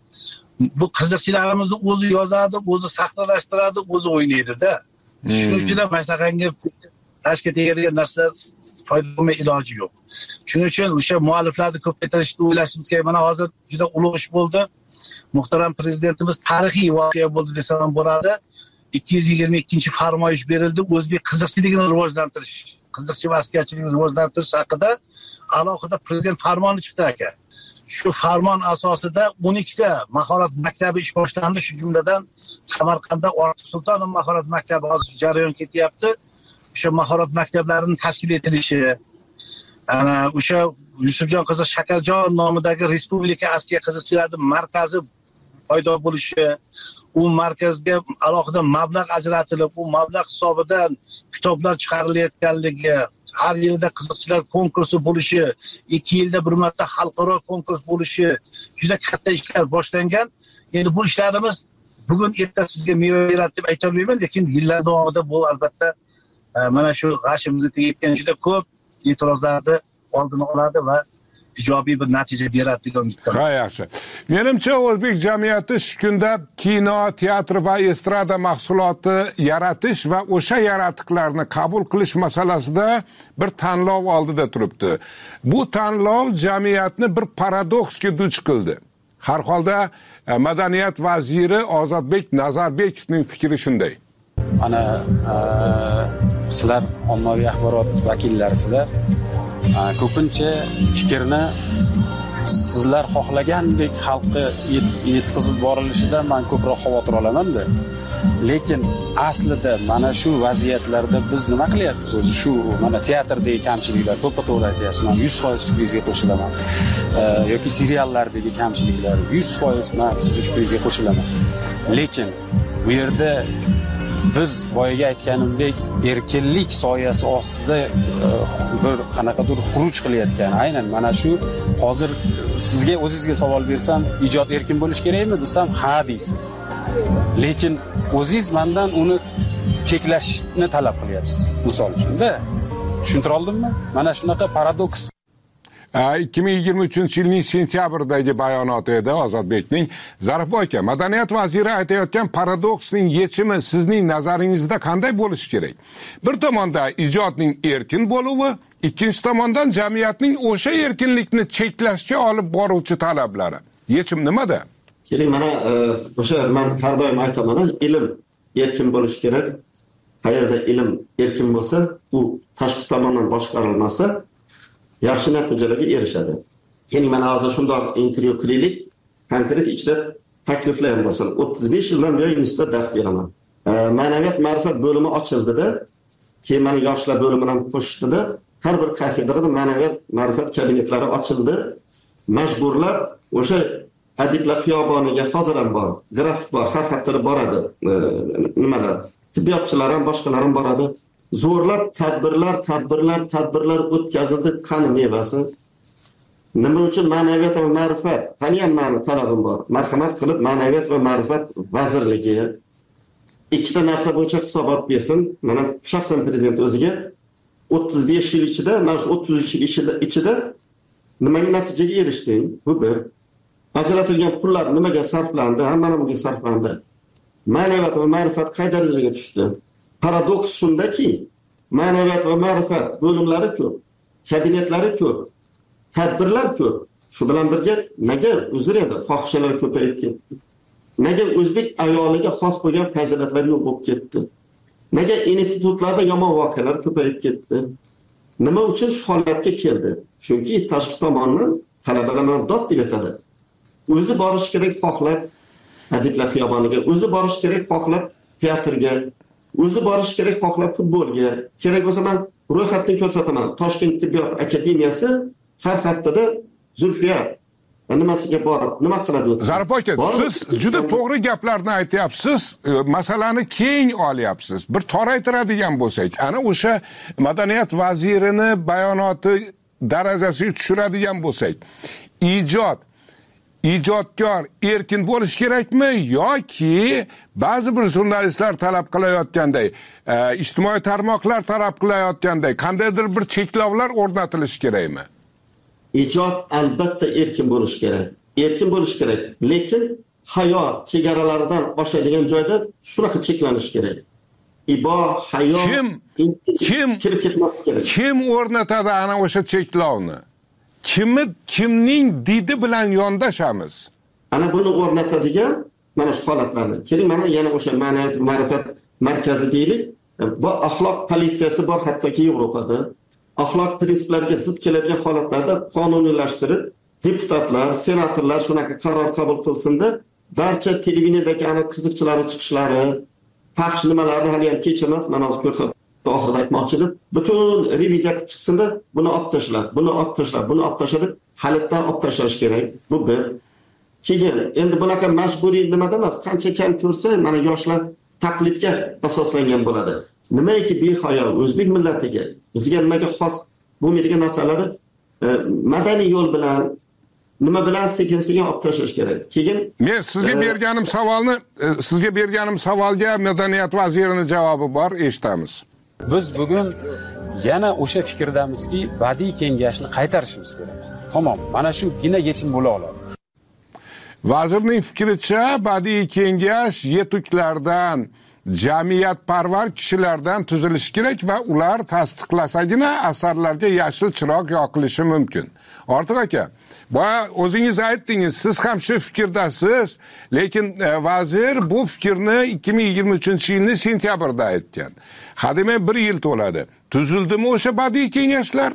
Speaker 4: Bu qiziqchilarimizni o'zi yozadi, o'zi sahnalashtiradi, o'zi o'ynaydi-da. Shuning uchun ham mana shunaqangi tashga tegadigan narsalar foyda bo'lmay iloji yo'q. Shuning uchun o'sha mualliflarni ko'paytirishni o'ylashimiz kerak. Mana hozir juda ulug' ish bo'ldi. Muhtaram prezidentimiz tarixiy voqea bo'ldi desam ham bo'ladi. ikki yuz yigirma ikkinchi farmoyish berildi. O'zbek qiziqchiligini rivojlantirish, qiziqchi va askarchilikni rivojlantirish haqida alohida prezident farmoni chiqdi aka. Shu farmon asosida o'n ikkita mahorat maktabi ish boshlandi, shu jumladan Samarqandda Ortiq Sultonov mahorat maktabi hozir jarayon ketyapti. O'sha mahorat maktablarining tashkil etilishi, ana o'sha Yusufjon qizi Shakarjon nomidagi Respublika askar qiziqchilarning markazi paydo bo'lishi, u markazga alohida mablag' ajratilib, u mablag' hisobidan kitoblar chiqarilayotganligi, har yilda qiziqchilar konkursi bo'lishi, ikki yilda bir marta xalqaro konkurs bo'lishi, juda katta ishlar boshlangan. Endi bu ishlarimiz bugun erta sizga meva beradi deb ayta olmayman, lekin yillar davomida bu albatta mana shu g'ashimizga tegayotgan juda ko'p e'tirozlarni oldini oladi va ijobiy bir natija beradi degan umiddaman.
Speaker 3: Ha, yaxshi. Menimcha o'zbek jamiyati shu kunda kino, teatr va estrada mahsuloti yaratish va o'sha yaratiqlarni qabul qilish masalasida bir tanlov oldida turibdi. Bu tanlov jamiyatni bir paradoksga duch qildi. Har holda madaniyat vaziri Ozodbek Nazarbekovning fikri shunday.
Speaker 8: Ana sizlar ommaviy axborot vakillarisizlar. Ko'pincha fikrni sizlar xohlagandek xalqqa yetkazib borilishidan men ko'proq xavotir olaman-da. Lekin aslida mana shu vaziyatlarda biz nima qilyapmiz? O'zi shu mana teatrdagi kamchiliklar to'ppa-to'g'ri aytyapsiz. Men yuz foiz fikringizga qo'shilaman. Yoki seriallardagi kamchiliklar yuz foiz men sizning fikringizga qo'shilaman. Lekin bu yerda biz boyaga aytganimdek erkinlik soyasi ostida bir qanaqadir xuruj qilayotgan. Aynan mana shu hozir sizga o'zingizga savol bersam, ijod erkin bo'lish kerakmi desam, ha deysiz. Lekin o'zingiz mendan uni cheklashni talab qilyapsiz. Misol uchun-da. Tushuntira oldimmi? Mana shunaqa paradoks.
Speaker 3: ikki ming yigirma uchinchi yilning sentyabrdagi bayonoti edi Ozodbekning. Zarifboy aka, madaniyat vaziri aytayotgan paradoksning yechimi sizning nazaringizda qanday bo'lishi kerak? Bir tomonda ijodning erkin bo'luvi, ikkinchi tomondan jamiyatning o'sha erkinlikni cheklashga olib boruvchi talablari. Yechim nimada?
Speaker 5: Keling, mana o'sha men har doim aytaman, ilm erkin bo'lishi kerak. Qayerda ilm erkin bo'lsa, u tashqi tomondan boshqarilmasa, yaxshi natijalarga erishadi. Ya'ni mana hozir shundoq intervyu qilaylik, konkret ichida takliflar ham bo'lsin. o'ttiz besh yildan beri institutda dars beraman. Ma'naviyat ma'rifat bo'limi ochildi-da, keyin mana yoshlar bo'limini ham qo'shdida, har bir kafedrada ma'naviyat ma'rifat kabinetlari ochildi. Majburlab o'sha adiblar xiyoboniga hozir ham bor, grafik bor, har haftada boradi. Nimalar? Tibbiyotchilar ham, boshqalar ham boradi. Zo'rlab tadbirlar, tadbirlar, tadbirlar o'tkazildi, qani mevasi. Nima uchun ma'naviyat va ma'rifat? Qani ham ma'ni talabim bor. Marhamat qilib ma'naviyat va ma'rifat vazirligi ikkita narsa bo'yicha hisobot bersin. Mana shaxsan prezident o'ziga o'ttiz besh yil ichida, mana shu o'ttiz uch yil ichida, ichida nimaga natijaga erishding? Bu bir. Ajratilgan pullar nimaga sarflandi? Hamma nimaga sarflandi? Ma'naviyat va ma'rifat qay darajaga tushdi? Paradoks shundaki, ma'naviyat va ma'rifat bo'limlari ko'p, kabinetlari ko'p, tadbirlar ko'p. Shu bilan birga nega uzr edi, fohishalar ko'payib ketdi? Nega o'zbek ayoliga xos bo'lgan fazilatlar yo'q bo'lib ketdi? Nega institutlarda yomon voqealar ko'payib ketdi? Nima uchun shu holatga keldi? Chunki tashqi tomondan talabalar bilan dod deb aytadi. O'zi borish kerak xohlab adiblar xiyoboniga, o'zi borish kerak xohlab teatrga, o'zi borish kerak xohlab futbolga. Kerak bo'lsa men ro'yxatni ko'rsataman. Toshkent tibbiyot akademiyasi har haftada Zulfiya nimasiga borib, nima qiladi?
Speaker 3: Zarif aka, siz juda to'g'ri gaplarni aytyapsiz, masalani keng olyapsiz. Bir toraytiradigan bo'lsak, ana o'sha madaniyat vazirini bayonoti darajasiga tushiradigan bo'lsak, ijod ijodkor erkin bo'lish kerakmi yoki ba'zi bir jurnalistlar talab qilayotganday, e, ijtimoiy tarmoqlar talab qilayotganday qandaydir bir cheklovlar o'rnatilishi kerakmi?
Speaker 5: Ijod albatta erkin bo'lish kerak. Erkin bo'lish kerak, lekin hayot chegaralaridan oshadigan joyda shunaqa cheklanish kerak. Ibo, hayot
Speaker 3: kim kim
Speaker 5: kirib ketmoq kerak.
Speaker 3: Kim o'rnatadi ana o'sha cheklovni? Kimni kimning didi bilan yondashamiz?
Speaker 5: Ana buni o'rnatadigan mana shu holatlarni. Keling, mana yana o'sha ma'naviyat va ma'rifat markazi deylik. Bu axloq politsiyasi bor hattoki Yevropada. Axloq prinsiplariga zid keladigan holatlarda qonuniylashtirib, deputatlar, senatorlar shunaqa qaror qabul qilsinda, barcha televideniyadagi ana qiziqchilari chiqishlari, fahsh nimalarni hali ham kechirmas, mana hozir ko'rsatib oxirida aytmoqchidim. Butun reviziya qilib chiqsinda, buni olib tashlab, buni olib tashlab, buni olib tashlab, halitdan olib tashlash kerak. Bu bir. Keyin endi bunaqa majburiy nimada emas, qancha kam ko'rsa, mana yoshlar taqlidga asoslangan bo'ladi. Nimaiki behayo o'zbek millatiga, bizga nimaga xos bo'lmaydigan narsalari e, madaniy yo'l bilan nima bilan sekin-sekin olib tashlash kerak. Keyin
Speaker 3: men sizga e, berganim savolni, e, sizga berganim savolga madaniyat vazirining javobi bor, eshitamiz.
Speaker 8: Biz bugun yana o'sha fikrdamizki, badiiy kengashni qaytarishimiz kerak. Tamom, mana shugina yechim bo'la oladi.
Speaker 3: Vazirning fikricha, badiiy kengash yetuklardan, jamiyatparvar kishilardan tuzilishi kerak va ular tasdiqlasagina asarlarga yashil chiroq yoqilishi mumkin. Ortiq aka, boya o'zingiz aytdingiz, siz ham shu fikrdasiz, lekin e, vazir bu fikrni ikki ming yigirma uchinchi yilning sentyabrida aytgan. Hademay bir yil to'ladi. Tuzildimi o'sha badiiy kengashlar?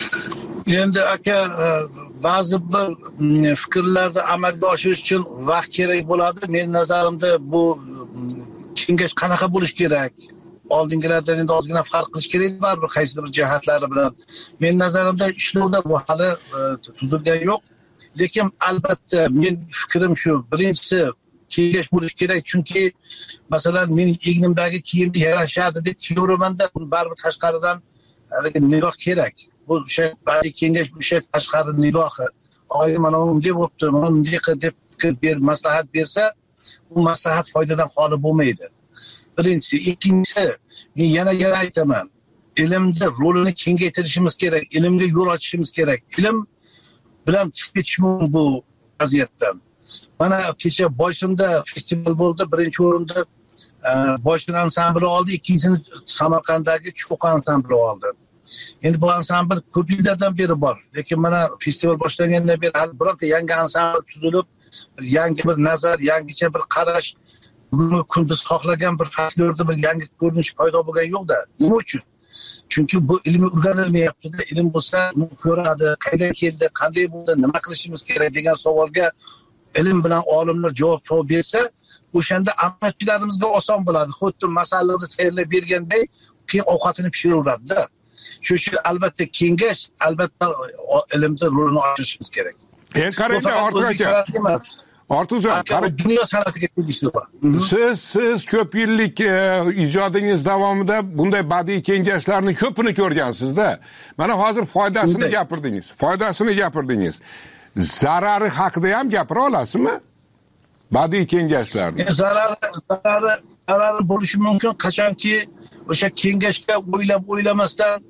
Speaker 4: Endi aka, ba'zi bir fikrlarni amalga oshirish uchun vaqt kerak bo'ladi. Men nazarimda bu kengash qanaqa bo'lish kerak? Oldingilardan endi ozgina farq qilish kerak baribir qaysi bir jihatlari bilan. Men nazarimda ishlovda bu hali tuzilgan yo'q. Lekin albatta men fikrim shu. Birinchisi kengash bo'lish kerak, chunki masalan mening egnimdagi kiyimni yarashadi deb kiyaveraman-da, buni baribir tashqaridan nigoh kerak. Bu o'sha badiiy kengash o'sha tashqari nigohi. Oy mana bunday bo'pti, mana bunday deb fikr ber, maslahat bersa, bu maslahat foydadan xoli bo'lmaydi. Birinchisi, ikkinchisi, men yana yana aytaman. Ilmda rolini kengaytirishimiz kerak, ilmga yo'l ochishimiz kerak. Ilm bilan chiqib ketish mumkin bu vaziyatdan. Mana kecha Boysunda festival bo'ldi, birinchi o'rinda Boysun ansambli oldi, ikkinchisini Samarqanddagi Cho'q ansambli oldi. Endi bu ansambl ko'p yillardan beri bor, lekin mana festival boshlangandan beri hali birorta yangi ansambl tuzilib, yangi bir nazar, yangicha bir qarash, bugungi kun biz xohlagan bir folklorda bir yangi ko'rinish paydo bo'lgan yo'q-da. Nima uchun? Chunki bu ilmiy o'rganilmayapti-da. Ilm bo'lsa, uni ko'radi, qaydan keldi, qanday bo'ldi, nima qilishimiz kerak degan savolga ilm bilan olimlar javob topib bersa, o'shanda amalchilarimizga oson bo'ladi. Xuddi masalani tayyorlab berganday, keyin ovqatini pishiraveradi-da. Shu uchun albatta kengash, albatta ilmda rolini ochishimiz kerak.
Speaker 3: En qarang, Ortiq aka. Ortiqjon, qarang,
Speaker 4: dunyo san'atiga tegishli bor.
Speaker 3: Siz siz ko'p yillik e, ijodingiz davomida bunday badiiy kengashlarni ko'pini ko'rgansiz-da. Mana hozir foydasini gapirdingiz. Foydasini gapirdingiz. Zarari haqida ham gapira olasizmi? Badiiy kengashlarni.
Speaker 4: E, zarari zarari zarari bo'lishi mumkin, qachonki o'sha kengashga o'ylab o'ylamasdan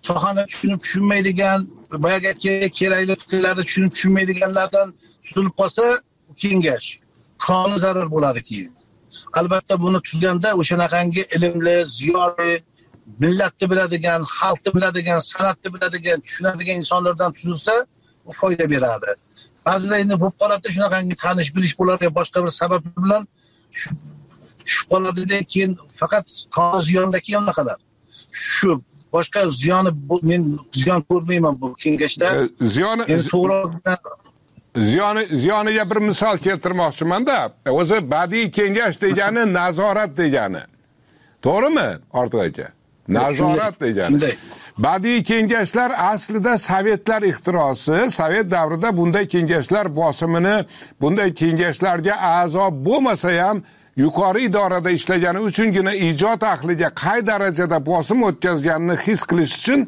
Speaker 4: sohani tushunib tushunmaydigan, boyaga kerakli fikrlarni tushunib tushunmaydiganlardan tuzilib qolsa, kengash qonli zarar bo'ladi keyin. Albatta buni tuzganda o'shanaqangi ilmli, ziyoli, millatni biladigan, xalqni biladigan, san'atni biladigan, tushunadigan insonlardan tuzilsa, u foyda beradi. Ba'zida endi bo'lib qoladi, shunaqangi tanish bilish bo'lar yo boshqa bir sabab bilan tushib qoladi, keyin faqat qonli ziyonda keyin unaqalar. Shu boshqa ziyoni men ziyon ko'rmayman bu kengashda.
Speaker 3: Ziyoni
Speaker 4: to'g'ri
Speaker 3: Ziyoni ziyoniga bir misol keltirmoqchiman-da. O'zi badiiy kengash degani nazorat degani. To'g'rimi, Ortiq aka? Nazorat degani. Badiiy kengashlar aslida sovetlar ixtirosi. Sovet davrida bunday kengashlar bosimini, bunday kengashlarga a'zo bo'lmasa ham yuqori idorada ishlagani uchungina ijod ahliga qay darajada bosim o'tkazganini his qilish uchun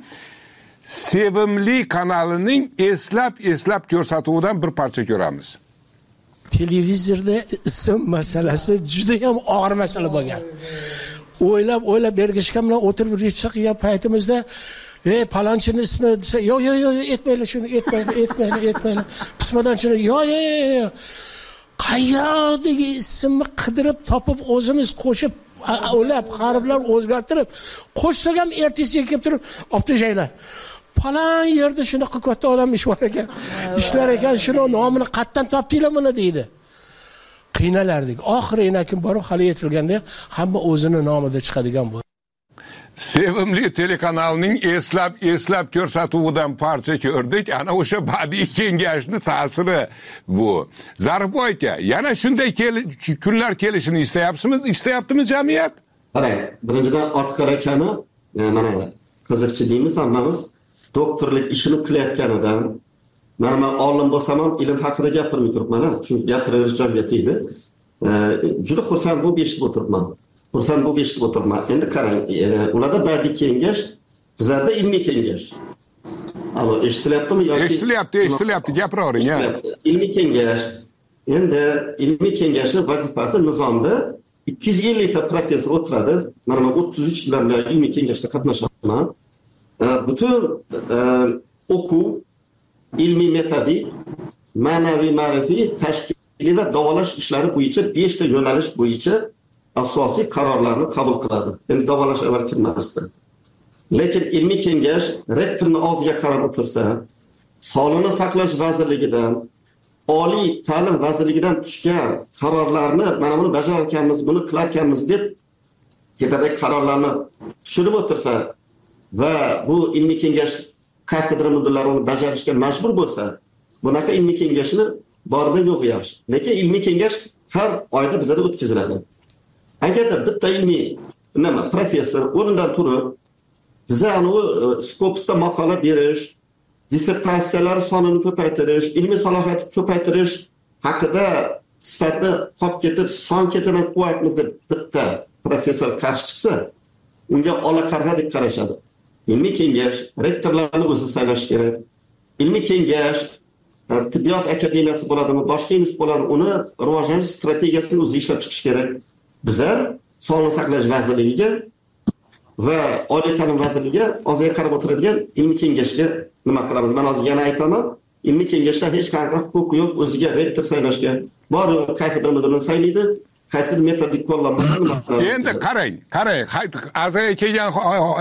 Speaker 3: Sevimli kanalining eslab eslab ko'rsatuvidan bir parcha ko'ramiz.
Speaker 9: Televizorda ism masalasi juda ham og'ir masala bo'lgan. O'ylab o'ylab bergishgan bilan o'tirib recha qilgan paytimizda, "Ey, palonchining ismi" desa, "Yo'q, yo'q, yo'q, aytmaylar shuni, aytmaylar, aytmaylar, aytmaylar." Pismadanchini, "Yo'q, yo'q, yo'q." Qayerdagi ismni qidirib topib o'zimiz qo'shib, o'ylab, harflar o'zgartirib, qo'shsak ham ertasiga kelib turib, olib tashlaylar. Falan yerda shunaqa katta odam ish bor ekan, ishlar ekan, shuni nomini qayerdan topdinglar buni deydi. Qiynalardik. Oxiri enakim borib hali yetilganda hamma o'zini nomida chiqadigan bo'ldi.
Speaker 3: Sevimli telekanalining eslab eslab ko'rsatuvidan parcha ko'rdik. Ana o'sha badiiy kengashning ta'siri bu. Zarifboy aka, yana shunday kunlar kelishini istayapsizmi? Istayaptimi jamiyat?
Speaker 5: Qarang, birinchidan Ortiq akani, mana qiziqchi deymiz hammamiz, doktorlik ishini qilayotganidan, mana men olim bo'lsam ham ilm haqida gapirmay turibman, chunki gapirish joyga tegdi. Juda xursand bo'lib eshitib o'tiribman. Xursand bo'lib eshitib o'tiribman. Endi qarang, ularda badiiy kengash, bizlarda ilmiy kengash. Alo, eshitilyaptimi yoki?
Speaker 3: Eshitilyapti, eshitilyapti, gapiravering.
Speaker 5: Ilmiy kengash. Endi ilmiy kengashning vazifasi nizomda ikki yuz ellik ta professor o'tiradi. Mana men o'ttiz uch yildan beri ilmiy kengashda qatnashaman. Butun o'quv, ilmiy metodik, ma'naviy ma'rifiy, tashkiliy va davolash ishlari bo'yicha besh ta yo'nalish bo'yicha asosiy qarorlarni qabul qiladi. Endi davolash avval kirmasdi. Lekin ilmiy kengash rektorning og'ziga qarab o'tirsa, Sog'liqni saqlash vazirligidan, Oliy ta'lim vazirligidan tushgan qarorlarni mana buni bajarar ekanmiz, buni qilar ekanmiz deb tepadagi qarorlarni tushirib o'tirsa va bu ilmiy kengash kafedra mudirlari uni bajarishga majbur bo'lsa, bunaqa ilmiy kengashni bordan yo'q yaxshi. Lekin ilmiy kengash har oyda bizda o'tkaziladi. Agarda bitta ilmiy nima professor o'rnidan turib, biza anu Scopus'da maqola berish, dissertatsiyalar sonini ko'paytirish, ilmiy salohiyatni ko'paytirish haqida sifatni qolib ketib, son ketini qo'yapmiz deb bitta professor qarshi chiqsa, unga ola qarg'a deb qarashadi. Ilmiy kengash rektorlarni o'zi saylash kerak. Ilmiy kengash tibbiyot akademiyasi bo'ladimi, boshqa institut bo'ladimi, uni rivojlanish strategiyasini o'zi ishlab chiqish kerak. Bizlar Sog'liqni saqlash vazirligiga va Oliy ta'lim vazirligiga o'ziga qarab o'tiradigan ilmiy kengashga nima qilamiz? Men hozir yana aytaman, ilmiy kengashda hech qanday huquqi yo'q o'ziga rektor saylashga. Bor yo'q kafedra mudirini saylaydi. Qaysi metodik qo'llanmani.
Speaker 3: Endi qarang, qarang, azaga kelgan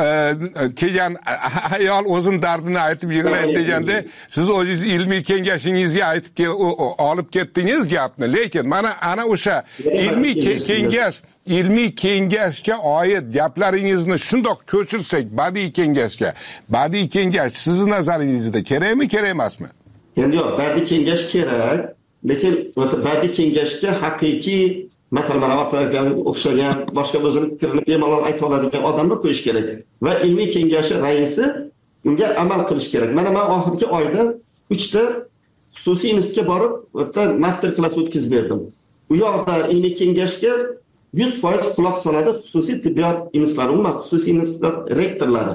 Speaker 3: kelgan ayol o'zin dardini aytib yig'laydi deganda, siz o'zingiz ilmiy kengashingizga aytib olib ketdingiz gapni. Lekin mana ana o'sha ilmiy kengash, ilmiy kengashga oid gaplaringizni shundoq ko'chirsak badiiy kengashga, badiiy kengash sizning nazaringizda kerakmi, kerak emasmi?
Speaker 5: Endi yo'q, badiiy kengash kerak, lekin badiiy kengashga haqiqiy masalan, mana ortga o'xshagan boshqa o'zining fikrini bemalol ayta oladigan odamni qo'yish kerak va ilmiy kengashi raisi unga amal qilish kerak. Mana men oxirgi oyda uchta xususiy institutga borib, o'ta master klass o'tkazib berdim. U yoqda ilmiy kengashga yuz foiz quloq soladi xususiy tibbiyot institutlari, umuman xususiy institut rektorlari.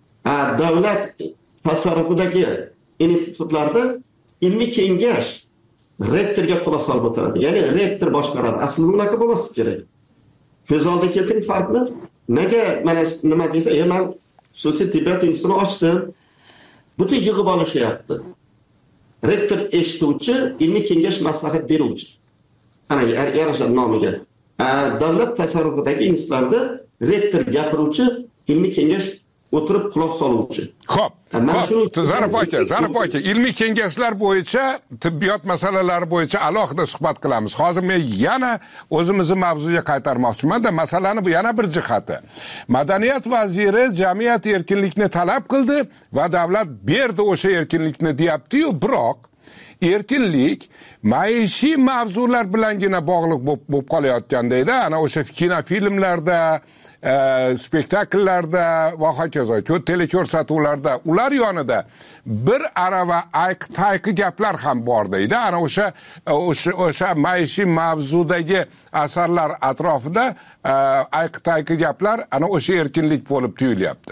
Speaker 5: Davlat tasarrufidagi institutlarda ilmiy kengash rektorga quloq solib o'tiradi. Ya'ni rektor boshqaradi. Aslida bunaqa bo'lmasa kerak. Ko'z oldiga keltiring farqni. Nega mana nima desa, "Ey, men xususiy tibbiyot institutini ochdim. Butun yig'ib olishyapti. Rektor eshituvchi, ilmiy kengash maslahat beruvchi. Ana yarasha nomiga. Davlat tasarrufidagi institutlarda rektor gapiruvchi, ilmiy kengash o'tirib quloq soluvchi.
Speaker 3: Xo'p, xo'p, Zarif aka, Zarif aka, ilmiy kengashlar bo'yicha, tibbiyot masalalari bo'yicha alohida suhbat qilamiz. Hozir men yana o'zimizni mavzuga qaytarmoqchiman-da, masalani bu yana bir jihati. Madaniyat vaziri jamiyat erkinlikni talab qildi va davlat berdi o'sha erkinlikni deyapti-yu, biroq erkinlik maishiy mavzular bilangina bog'liq bo'lib qolayotganda, ana o'sha kinofilmlarda, e, spektakllarda va hokazo, teleko'rsatuvlarda ular yonida bir arava ayq-tayqi gaplar ham bor deydi. Ana o'sha o'sha o'sha maishiy mavzudagi asarlar atrofida e, ayq-tayqi gaplar ana o'sha erkinlik bo'lib tuyulyapti.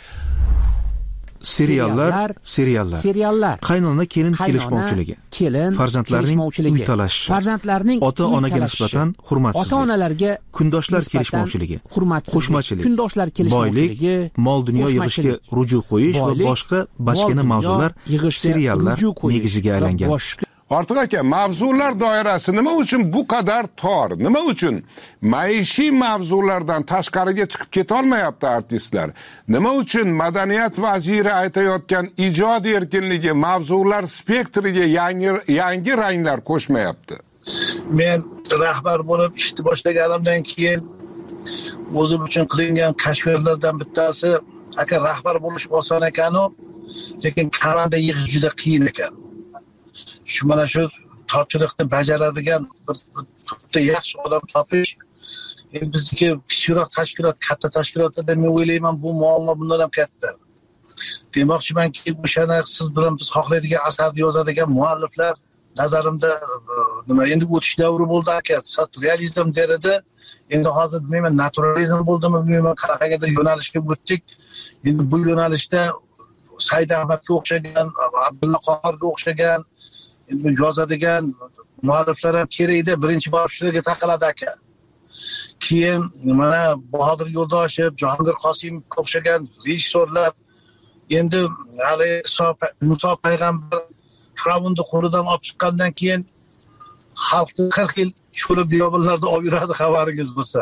Speaker 7: Seriallar, seriallar,
Speaker 10: seriallar,
Speaker 7: qaynona kelin kelishmovchiligi,
Speaker 10: kelin
Speaker 7: farzandlarning uy talashi,
Speaker 10: farzandlarning
Speaker 7: ota-onaga nisbatan hurmatsizlik,
Speaker 10: ota-onalarga
Speaker 7: kundoshlar kelishmovchiligi, qo'shmachilik,
Speaker 10: kundoshlar kelishmovchiligi,
Speaker 7: boylik, mol-dunyo yig'ishga ruju qo'yish va boshqa bachkana mavzular seriallar negiziga aylangan.
Speaker 3: Ortiq aka, mavzular doirasi nima uchun bu qadar tor? Nima uchun maishiy mavzulardan tashqariga chiqib keta olmayapti artistlar? Nima uchun madaniyat vaziri aytayotgan ijod erkinligi mavzular spektriga yangi yangi ranglar qo'shmayapti?
Speaker 4: Men rahbar bo'lib ishni boshlaganimdan keyin o'zim uchun qilingan kashfiyotlardan bittasi, aka rahbar bo'lish oson ekan-u, lekin komanda yig'ish juda qiyin ekan. Shu mana shu topshiriqni bajaradigan bir to'pda yaxshi odam topish, endi bizniki kichikroq tashkilot, katta tashkilotda men o'ylayman bu muammo bundan ham katta. Demoqchimanki, o'shani siz bilan biz xohlaydigan asarni yozadigan mualliflar nazarimda nima endi o'tish davri bo'ldi aka, realizm derdi. Endi hozir bilmayman naturalizm bo'ldimi, bilmayman qanaqadir yo'nalishga o'tdik. Endi bu yo'nalishda Said Ahmadga o'xshagan, Abdulla Qahorga o'xshagan yozadigan mualliflar ham kerakda, birinchi borib shularga taqiladi aka. Keyin mana Bahodir Yo'ldoshev, Jahongir Qosimovga o'xshagan rejissyorlar endi hali Muso payg'ambar Firavunni qo'lidan olib chiqqandan keyin xalqni qirq yil cho'lib biyobonlarda olib yuradi, xabaringiz bo'lsa.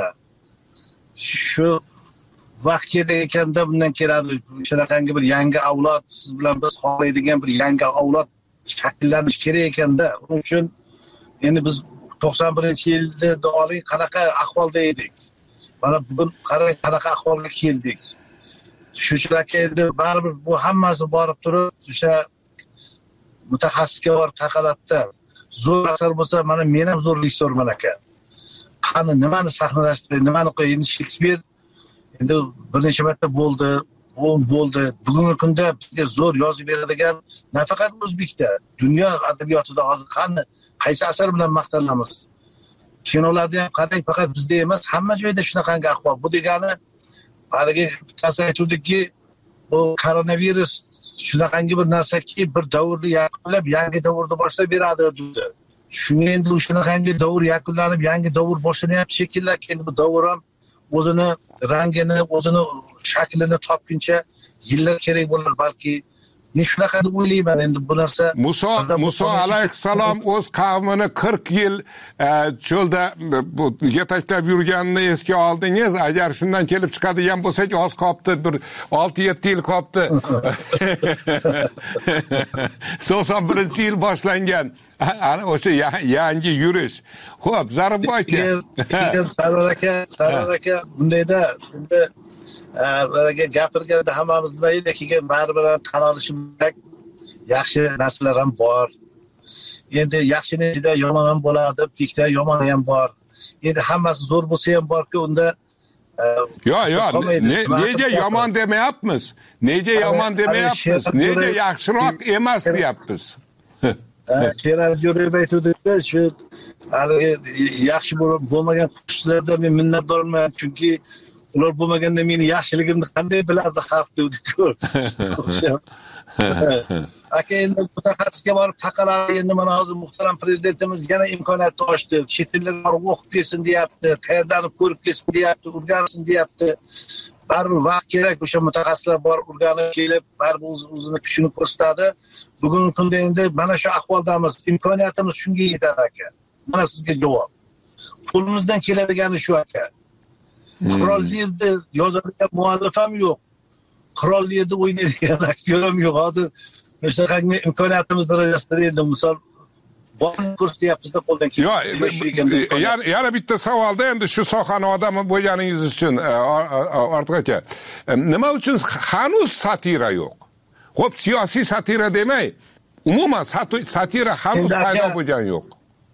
Speaker 4: Shu vaqt kerak ekanda bundan keladi. Shunaqangi bir yangi avlod, siz bilan biz xohlaydigan bir yangi avlod shakllanish kerak ekanda. Uning uchun endi biz to'qson birinchi yilda oling qanaqa ahvolda edik. Mana bugun qarang qanaqa ahvolga keldik. Shu uchun endi baribir bu hammasi borib turib o'sha mutaxassisga borib taqalatda. Zo'r asar bo'lsa, mana men ham zo'r rejissyorman aka. Qani nimani sahnalashtirdi, nimani qo'ydi Shekspir endi bir necha marta bo'ldi. Bu bo'ldi. Bugungi kunda bizga zo'r yozib beradigan nafaqat o'zbekda, dunyo adabiyotida hozir qani qaysi asar bilan maqtanamiz? Kinolarda ham qarang, faqat bizda emas, hamma joyda shunaqangi ahvol. Bu degani haligi bittasi aytuvdiki, bu koronavirus shunaqangi bir narsaki, bir davrni yakunlab, yangi davrni boshlab beradi dedi. Shunga endi shunaqangi davr yakunlanib, yangi davr boshlanyapti shekilli, endi bu davr ham o'zini rangini, o'zini shaklini topguncha yillar kerak bo'lar balki. Men shunaqa deb o'ylayman endi bu narsa.
Speaker 3: Muso Muso alayhissalom o'z qavmini qirq yil cho'lda yetaklab yurganini esga oldingiz. Agar shundan kelib chiqadigan bo'lsak, oz qolibdi, bir olti yetti yil qolibdi. to'qson birinchi yil boshlangan ana o'sha yangi yurish. Xo'p, Zarif aka.
Speaker 4: Sarvar aka, Sarvar aka bundayda endi ularga gapirganda hammamiz nima edi, keyin baribir tan olishimiz kerak. Yaxshi narsalar ham bor. Endi yaxshini ichida yomon ham bo'ladi, dikda yomon ham bor. Endi hammasi zo'r bo'lsa ham borki, unda
Speaker 3: Yo'q, yo'q, nega yomon demayapmiz? Nega yomon demayapmiz? Nega yaxshiroq emas deyapmiz?
Speaker 4: Kelar jo'rab aytuvdi-ku, shu yaxshi bo'lmagan qo'shiqlardan men minnatdorman, chunki ular bo'lmaganda meni yaxshiligimni qanday bilardi xalq devdi-ku. Aka endi mutaxassisga borib taqaladi. Endi mana hozir muhtaram prezidentimiz yana imkoniyatni ochdi. Chet ellarga o'qib kelsin deyapti, tayyorlanib ko'rib kelsin deyapti, o'rgansin deyapti. baribir vaqt kerak, o'sha mutaxassislar bor, o'rganib kelib, baribir o'zini kuchini ko'rsatadi. Bugungi kunda endi mana shu ahvoldamiz, imkoniyatimiz shunga yetadi aka. Mana sizga javob. Qo'limizdan keladigani shu aka. Qirollikda yozadigan muallif ham yo'q. Qirollikda o'ynaydigan aktyor ham yo'q. Hozir o'sha imkoniyatimiz darajasida endi misol ko'rsatyapmizda qo'ldan
Speaker 3: keladi. Yo'q, yana bitta savolda endi shu sohani odami bo'lganingiz uchun Ortiq aka, nima uchun hanuz satira yo'q? Xo'p, siyosiy satira demay, umuman satira hanuz paydo bo'lgan yo'q.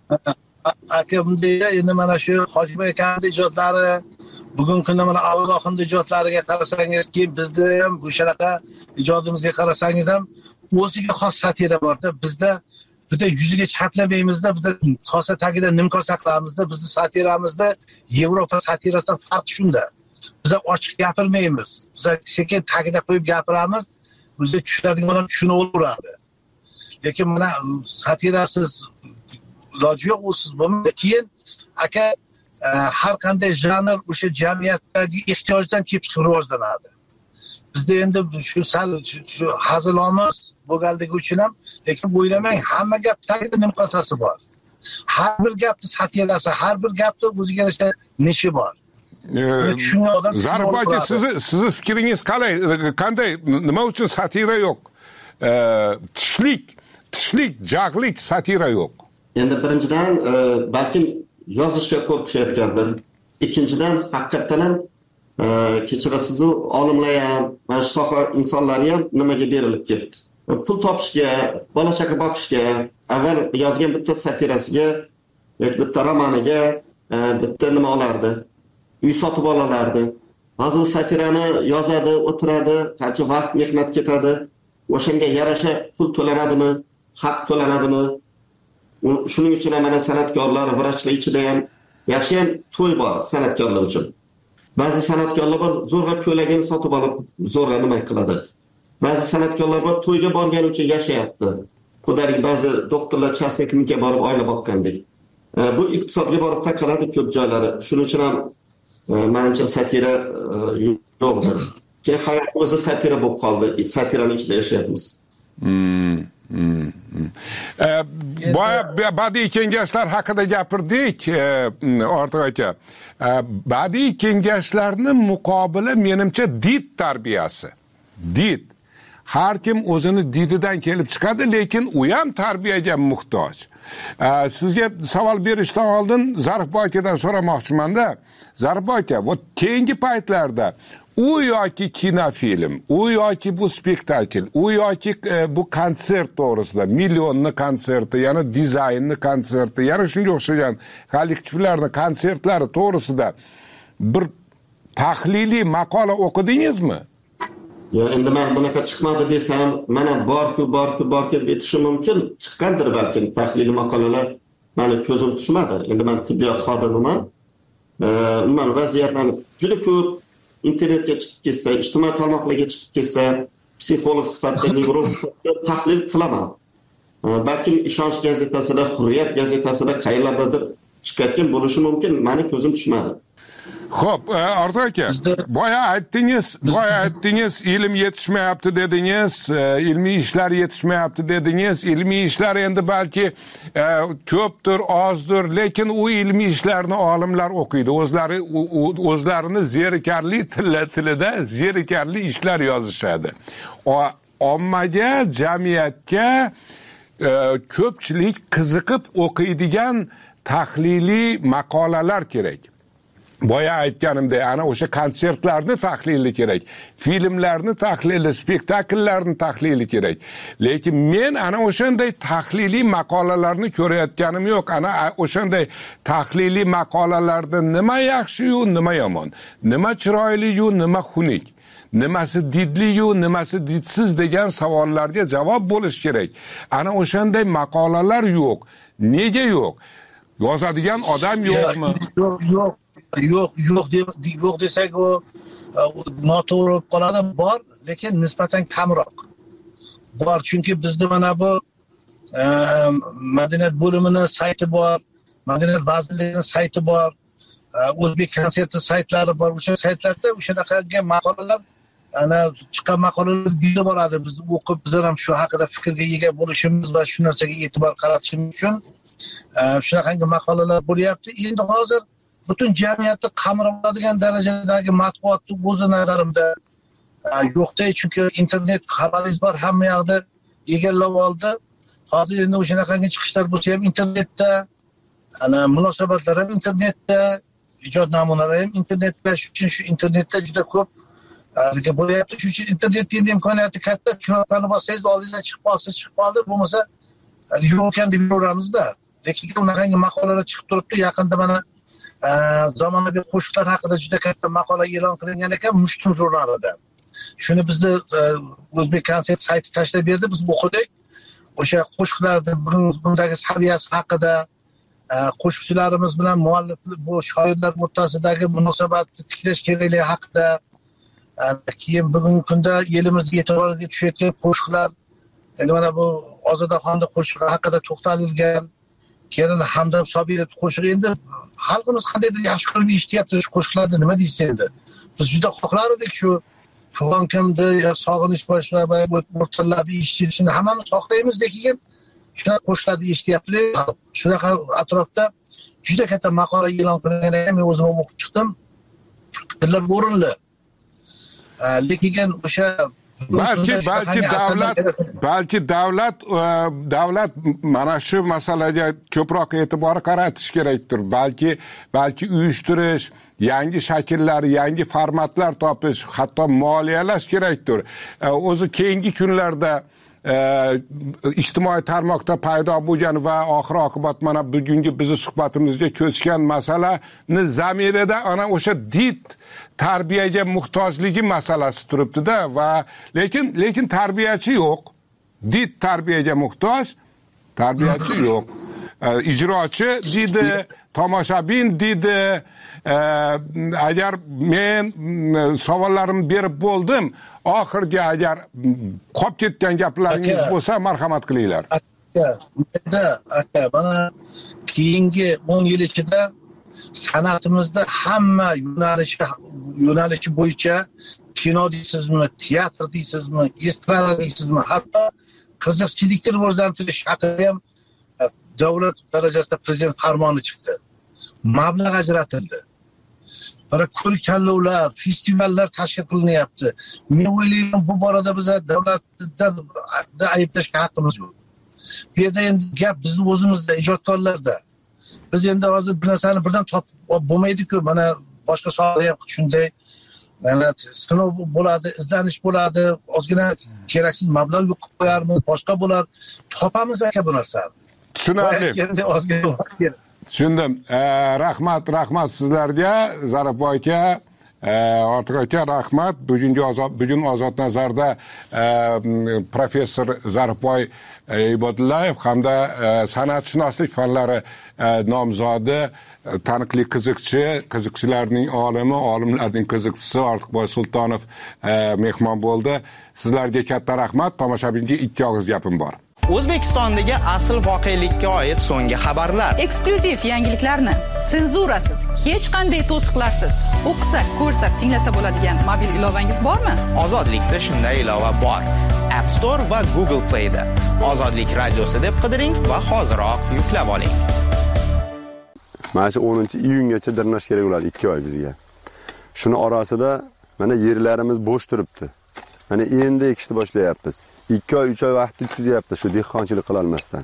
Speaker 4: Aka bunday endi mana shu Hojiboy akamning ijodlari, bugungi kunda mana Avliyoxonning ijodlariga qarasangiz, keyin bizda ham bu shunaqa ijodimizga qarasangiz ham o'ziga xos satira borda. Bizda Bizda yuziga chaplamaymizda, bizda kosa tagida nimkosa qilamizda, bizni satiramizda Yevropa satirasidan farqi shunda. Biz ochiq gapirmaymiz. Biz sekin tagida qo'yib gapiramiz. Bizga tushadigan odam tushunib olaveradi. Lekin mana satirasiz iloji yo'q, usiz bo'lmaydi. Keyin aka har qanday janr o'sha jamiyatdagi ehtiyojdan kelib chiqib rivojlanadi. Bizda endi shu sal shu hazilomuz bo'lganligi uchun ham, lekin o'ylamang, hamma gap tagida nimqosasi bor. Har bir gapning satirasi, har bir gapning o'ziga yarasha nishi bor. Shunga odam
Speaker 3: Zarif aka, sizni sizni fikringiz qalay? Qanday, nima uchun satira yo'q? Tishlik, tishlik, jag'lik satira yo'q.
Speaker 5: Endi birinchidan balkim yozishga ko'p tushayotgandir. Ikkinchidan haqiqatan ham kechirasiz, olimlar ham, mana shu soha insonlari ham nimaga berilib ketdi? Pul topishga, bola chaqa boqishga, avval yozgan bitta satirasiga yoki bitta romaniga bitta nima olardi? Uy sotib olardi. Hozir satirani yozadi, o'tiradi, qancha vaqt, mehnat ketadi. O'shanga yarasha pul to'lanadimi? Haq to'lanadimi? Shuning uchun ham mana san'atkorlar, vrachlar ichida ham yaxshi ham to'y bor san'atkorlar uchun. Ba'zi san'atkorlar bor, zo'rg'a ko'ylagini sotib olib, zo'rg'a nima qiladi. Ba'zi san'atkorlar bor, to'yga borgani uchun yashayapti. Xudalik ba'zi doktorlar chastnikniga borib oila boqqandek. Bu iqtisodga borib taqaladi ko'p joylari. Shuning uchun ham menimcha satira yo'qdir. Keyin hayot o'zi satira bo'lib qoldi. Satiraning ichida yashayapmiz.
Speaker 3: Hmm. Hmm. E, boya badiiy kengashlar haqida gapirdik, Ortiq aka. E, badiiy kengashlarni muqobili menimcha did tarbiyasi. Did. Har kim o'zini dididan kelib chiqadi, lekin u ham tarbiyaga muhtoj. E, sizga savol berishdan oldin Zarif akadan so'ramoqchiman-da. Zarif aka, bu keyingi paytlarda u yoki kinofilm, u yoki bu spektakl, u yoki e, bu konsert to'g'risida, Millionni konserti, yana dizaynni konserti, yana shunga o'xshagan kollektivlarning konsertlari to'g'risida bir tahliliy maqola o'qidingizmi?
Speaker 5: Yo, endi men bunaqa chiqmadi desam, mana bor-ku, bor-ku, bor-ku aytishim mumkin. Chiqqandir balki tahliliy maqolalar. Meni ko'zim tushmadi. Endi men tibbiyot xodimiman. E, umuman vaziyatlarni juda ko'p internetga chiqib ketsa, ijtimoiy tarmoqlarga chiqib ketsa, psixolog sifatida, nevrolog sifatida tahlil qilaman. Balki Ishonch gazetasida, Hurriyat gazetasida qayerlardadir chiqayotgan bo'lishi mumkin. Meni ko'zim tushmadi.
Speaker 3: Xo'p, Ortiq aka, boya aytdingiz, boya aytdingiz, ilm yetishmayapti dedingiz, ilmiy ishlar yetishmayapti dedingiz. Ilmiy ishlar endi balki ko'pdir, ozdir, lekin u ilmiy ishlarni olimlar o'qiydi. O'zlari o'zlarini zerikarli tilida zerikarli ishlar yozishadi. Ommaga, jamiyatga ko'pchilik qiziqib o'qiydigan tahliliy maqolalar kerak. Boya aytganimdek, ana o'sha konsertlarni tahlili kerak, filmlarni tahlili, spektakllarni tahlili kerak. Lekin men ana o'shanday tahliliy maqolalarni ko'rayotganim yo'q. Ana o'shanday tahliliy maqolalarda nima yaxshi-yu, nima yomon, nima chiroyli-yu, nima xunuk, nimasi didli-yu, nimasi didsiz degan savollarga javob bo'lish kerak. Ana o'shanday maqolalar yo'q. Nega yo'q? Yozadigan odam yo'qmi?
Speaker 4: Yo'q, yo'q. Yo'q, yo'q deb yo'q desak u noto'g'ri bo'lib qoladi. Bor, lekin nisbatan kamroq. Bor, chunki bizda mana bu madaniyat bo'limining sayti bor, madaniyat vazirligining sayti bor. o'zbek konserti saytlari bor. O'sha saytlarda o'shanaqangi maqolalar, ana chiqqan maqolalar bilib boradi. Biz o'qib, biz ham shu haqida fikrga ega bo'lishimiz va shu narsaga e'tibor qaratishimiz uchun shunaqangi maqolalar bo'lyapti. Endi hozir butun jamiyatni qamrab oladigan darajadagi matbuotni o'zi nazarimda yo'qda, chunki internet xabaringiz bor, hamma yoqda egallab oldi. Hozir endi o'shanaqangi chiqishlar bo'lsa ham internetda, ana munosabatlar ham internetda, ijod namunalari ham internetda, shuning uchun shu internetda juda ko'p bo'lyapti. Shuning uchun internetda endi imkoniyati katta. Knopkani bossangiz oldingizga chiqib qolsa chiqib qoldi, bo'lmasa yo'q ekan deb yuraveramizda. Lekin unaqangi maqolalar chiqib turibdi. Yaqinda mana zamonaviy qo'shiqlar haqida juda katta maqola e'lon qilingan ekan Mushtum jurnalida. Shuni bizni O'zbek konsert sayti tashlab berdi, biz o'qidik. O'sha qo'shiqlarning bugundagi saviyasi haqida, qo'shiqchilarimiz bilan muallif bu shoirlar o'rtasidagi munosabatni tiklash kerakligi haqida, keyin bugungi kunda elimizga e'tiborga tushayotgan qo'shiqlar, endi mana bu Ozodaxonning qo'shig'i haqida to'xtalilgan, keyin Hamdam Sobirov qo'shig'i. Endi xalqimiz qandaydir yaxshi ko'rib eshityapti shu qo'shiqlarni, nima deysiz endi? Biz juda xohlar edik shu Tug'on kimdi, sog'inish boshqa va o'rtalarni eshitishini hammamiz xohlaymiz, lekin shunaqa qo'shiqlarni eshityapmiz. Shunaqa atrofda juda katta maqola e'lon qilingan ekan, men o'zim ham o'qib chiqdim. Fikrlar o'rinli. Lekin o'sha
Speaker 3: balki balki davlat balki davlat davlat mana shu masalaga ko'proq e'tibor qaratish kerakdir. Balki balki uyushtirish, yangi shakllar, yangi formatlar topish, hatto moliyalash kerakdir. O'zi keyingi kunlarda ijtimoiy tarmoqda paydo bo'lgan va oxir oqibat mana bugungi bizni suhbatimizga ko'chgan masalani zamirida ana o'sha did tarbiyaga muhtojligi masalasi turibdi-da va lekin lekin tarbiyachi yo'q. Did tarbiyaga muhtoj, tarbiyachi yo'q. Ijrochi dedi, tomoshabin dedi. Agar men savollarimni berib bo'ldim, oxirgi agar qolib ketgan gaplaringiz bo'lsa marhamat qilinglar.
Speaker 4: Aka, aka, mana keyingi o'n yil ichida san'atimizda hamma yo'nalishi yo'nalishi bo'yicha kino deysizmi, teatr deysizmi, estrada deysizmi, hatto qiziqchilikni rivojlantirish haqida ham davlat darajasida prezident farmoni chiqdi. Mablag' ajratildi. Mana ko'rik-tanlovlar, festivallar tashkil qilinyapti. Men o'ylayman, bu borada biz davlatdan ayblashga haqqimiz yo'q. Bu yerda endi gap bizni o'zimizda, ijodkorlarda. Biz endi hozir bir narsani birdan topib bo'lmaydi-ku. Mana boshqa sohada ham shunday, mana sinov bo'ladi, izlanish bo'ladi, ozgina keraksiz mablag' yo'q qilib qo'yarmiz, boshqa bo'lar. Topamiz aka bu narsani.
Speaker 3: Tushunarli.
Speaker 4: Endi ozgina vaqt kerak.
Speaker 3: Tushundim. Rahmat, rahmat sizlarga, Zarafboy aka, Ortiq aka, rahmat. Bugungi ozod, bugun Ozod nazarda professor Zarafboy Ibodullayev hamda san'atshunoslik fanlari nomzodi, taniqli qiziqchi, qiziqchilarning olimi, olimlarning qiziqchisi Ortiqboy Sultonov mehmon bo'ldi. Sizlarga katta rahmat. Tomoshabinga ikki og'iz gapim bor.
Speaker 10: O'zbekistondagi asl voqelikka oid so'nggi xabarlar,
Speaker 11: eksklyuziv yangiliklarni senzurasiz, hech qanday to'siqlarsiz o'qisak, ko'rsak, tinglasa bo'ladigan mobil ilovangiz bormi?
Speaker 10: Ozodlikda shunday ilova bor. App Store va Google Play da Ozodlik radiosi deb qidiring va hoziroq yuklab oling.
Speaker 12: Mana shu o'ninchi iyungacha dirnash kerak bo'ladi, ikki oy bizga. Shuni orasida mana yerlarimiz bo'sh turibdi. Mana endi ekishni boshlayapmiz. ikki oy, uch oy vaqt o'tkazyapmiz shu dehqonchilik qila olmasdan.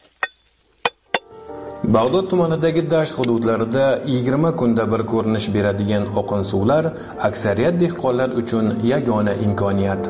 Speaker 13: Bag'dod tumanidagi dasht hududlarida yigirma kunda bir ko'rinish beradigan oqin suvlar aksariyat dehqonlar uchun yagona imkoniyat.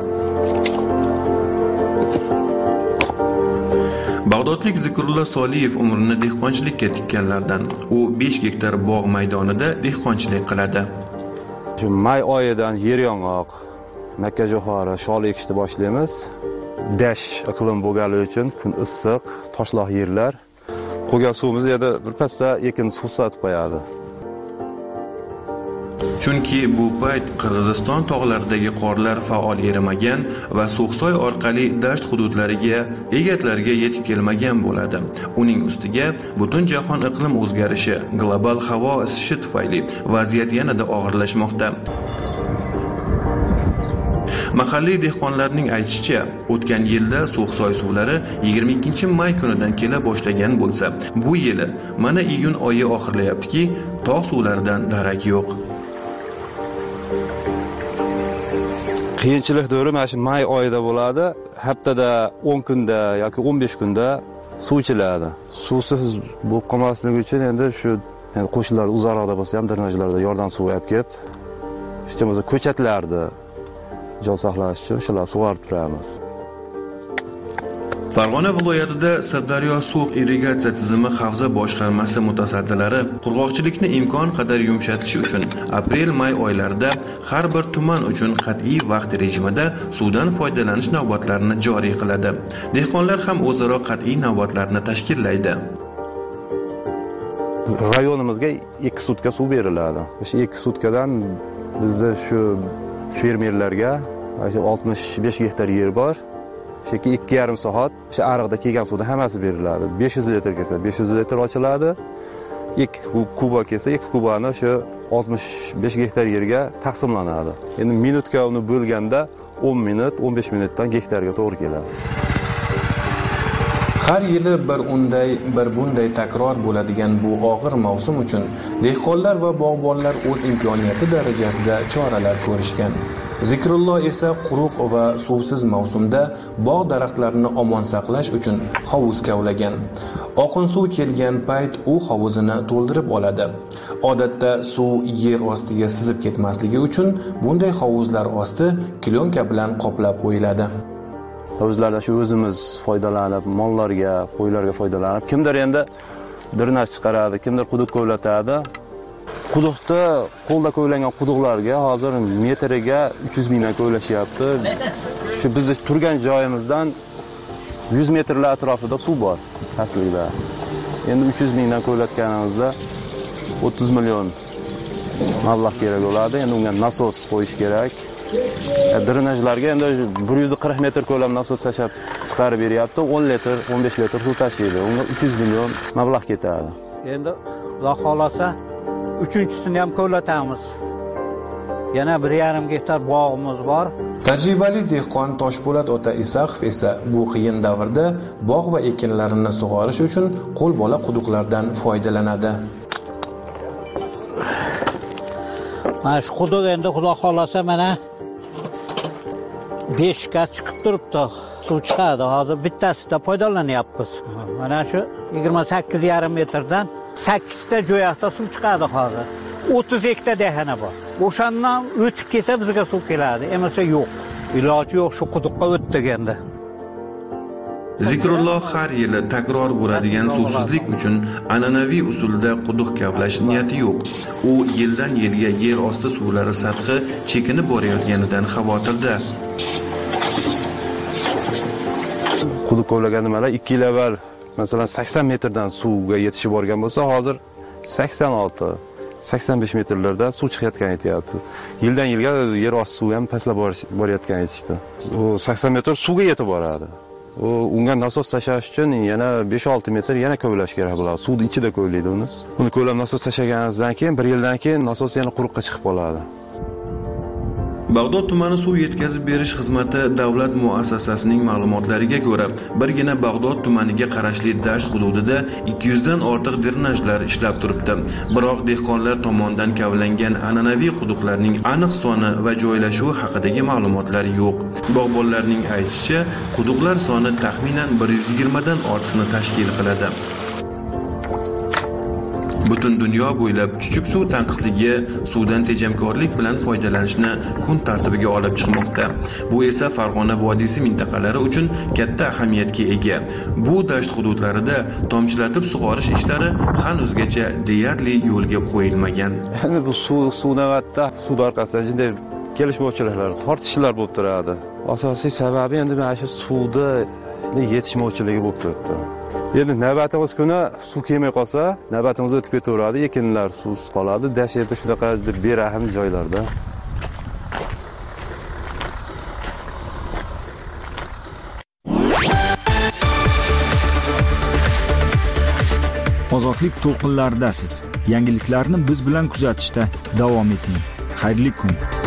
Speaker 13: Bag'dodlik Zikrullo Soliyev umrini dehqonchilikka tikkanlardan. U besh gektar bog' maydonida dehqonchilik qiladi.
Speaker 12: Shu may oyidan yer yong'oq, makkajo'xori, shol ekishni boshlaymiz. Dash iqlim bo'lganligi uchun kun issiq, toshloq yerlar. Qolgan suvimiz yana bir pasda ekin suv sotib qo'yadi.
Speaker 13: Chunki bu payt Qirg'iziston tog'laridagi qorlar faol erimagan va So'xsoy orqali dasht hududlariga, egatlarga yetib kelmagan bo'ladi. Uning ustiga butun jahon iqlim o'zgarishi, global havo isishi tufayli vaziyat yanada og'irlashmoqda. Mahalliy dehqonlarning aytishicha, o'tgan yilda So'xsoy suvlari yigirma ikkinchi may kunidan kela boshlagan bo'lsa, bu yili mana iyun oyi oxirlayaptiki, tog' suvlaridan darak yo'q.
Speaker 14: Qiyinchilik davri mana shu may oyida bo'ladi. Haftada o'n kunda yoki o'n besh kunda suv ichiladi. Suvsiz bo'lib qolmasligi uchun endi shu endi qo'shnilar uzoqroqda bo'lsa ham drenajlarda yordam suvi olib kelib, hech bo'lmasa ko'chatlarni jon saqlash uchun shular sug'orib turamiz.
Speaker 13: Farg'ona viloyatida Sirdaryo suv irrigatsiya tizimi havza boshqarmasi mutasaddilari qurg'oqchilikni imkon qadar yumshatish uchun aprel-may oylarida har bir tuman uchun qat'iy vaqt rejimida suvdan foydalanish navbatlarini joriy qiladi. Dehqonlar ham o'zaro qat'iy navbatlarni tashkillaydi.
Speaker 14: Rayonimizga ikki sutka suv beriladi. O'sha ikki sutkadan bizda shu fermerlarga oltmish besh gektar yer bor. Sheki ikki yarim soat o'sha ariqda kelgan suvda hammasi beriladi. besh yuz litr kelsa besh yuz litr ochiladi. ikki kuba kelsa ikki kubani o'sha oltmish besh gektar yerga taqsimlanadi. Endi minutga uni bo'lganda o'n minut, o'n besh minutdan gektarga to'g'ri keladi.
Speaker 13: Har yili bir unday, bir bunday takror bo'ladigan bu og'ir mavsum uchun dehqonlar va bog'bonlar o'z imkoniyati darajasida choralar ko'rishgan. Zikrullo esa quruq va suvsiz mavsumda bog' daraxtlarini omon saqlash uchun hovuz kavlagan. Oqin suv kelgan payt u hovuzini to'ldirib oladi. Odatda suv yer ostiga sizib ketmasligi uchun bunday hovuzlar osti klonka bilan qoplab qo'yiladi.
Speaker 14: Hovuzlarda shu o'zimiz foydalanib, mollarga, qo'ylarga foydalanib, kimdir endi drenaj chiqaradi, kimdir quduq ko'latadi. Quduqda qo'lda ko'ylangan quduqlarga hozir metriga uch yuz mingdan ko'ylashyapti. Shu biz turgan joyimizdan yuz metrlar atrofida suv bor aslida. Endi uch yuz mingdan ko'latganimizda o'ttiz million mablag' kerak bo'ladi. Endi unga nasos qo'yish kerak. Drenajlarga endi bir yuz qirq metr ko'lam nasos tashab chiqarib beryapti. o'n litr, o'n besh litr suv tashiydi. Unga uch yuz million mablag' ketadi.
Speaker 15: Endi Xudo xolasa uchinchisini ham ko'latamiz. Yana bir yarim gektar bog'imiz bor.
Speaker 13: Tajribali dehqon Toshpo'lat ota Isaqov esa bu qiyin davrda bog' va ekinlarini sug'orish uchun qo'lbola quduqlardan foydalanadi.
Speaker 15: Mana shu quduq endi Xudo xolasa mana besh ga chiqib turibdi. Suv chiqadi. Hozir bittasida foydalanyapmiz. Mana shu yigirma sakkiz yarim metrdan sakkiz ta jo'yaqda suv chiqadi hozir. o'ttiz hektar dehana bor. O'shandan o'tib kelsa bizga suv keladi. Emasda yo'q. Iloji yo'q shu quduqqa o'tdik endi.
Speaker 13: Zikrulloh har yili takror bo'ladigan suvsizlik uchun an'anaviy usulda quduq kavlash niyati yo'q. U yildan yilga yer osti suvlari sathi chekinib borayotganidan xavotirda.
Speaker 14: Quduq kavlagan nimalar ikki yil avval masalan sakson metrdan suvga yetishib borgan bo'lsa, hozir sakson olti sakson besh metrlarda suv chiqayotgan aytyapti. Yildan yilga yer osti suvi ham pastlab borayotgan aytishdi. U sakson metr suvga yetib boradi. U unga nasos tashash uchun yana besh olti metr yana ko'lash kerak bo'ladi. Suvni ichida ko'laydi uni. Uni ko'lab nasos tashaganingizdan keyin bir yildan keyin nasos yana quruqqa chiqib qoladi.
Speaker 13: Bag'dod tumani suv yetkazib berish xizmati davlat muassasasining ma'lumotlariga ko'ra, birgina Bag'dod tumaniga qarashli dasht hududida ikki yuz dan ortiq drenajlar ishlab turibdi. Biroq dehqonlar tomonidan kavlangan an'anaviy quduqlarning aniq soni va joylashuvi haqidagi ma'lumotlar yo'q. Bog'bonlarning aytishicha, quduqlar soni taxminan bir yuz yigirma dan ortiqni tashkil qiladi. Butun dunyo bo'ylab chuchuk suv tanqisligi suvdan tejamkorlik bilan foydalanishni kun tartibiga olib chiqmoqda. Bu esa Farg'ona vodiysi mintaqalari uchun katta ahamiyatga ega. Bu dasht hududlarida tomchilatib sug'orish ishlari hanuzgacha deyarli yo'lga qo'yilmagan.
Speaker 14: Endi bu suv suv navbatda suv orqasidan jinday kelishmovchiliklar, tortishishlar bo'lib turadi. Asosiy sababi endi mana shu suvda yetishmovchiligi bo'lib turibdi. Endi navbatimiz kuni suv kelmay qolsa, navbatimiz o'tib ketaveradi, ekinlar suvsiz qoladi. Dashtda shunaqa berahm joylarda.
Speaker 16: Ozodlik to'lqinlaridasiz. Yangiliklarni biz bilan kuzatishda davom eting. Xayrli kun.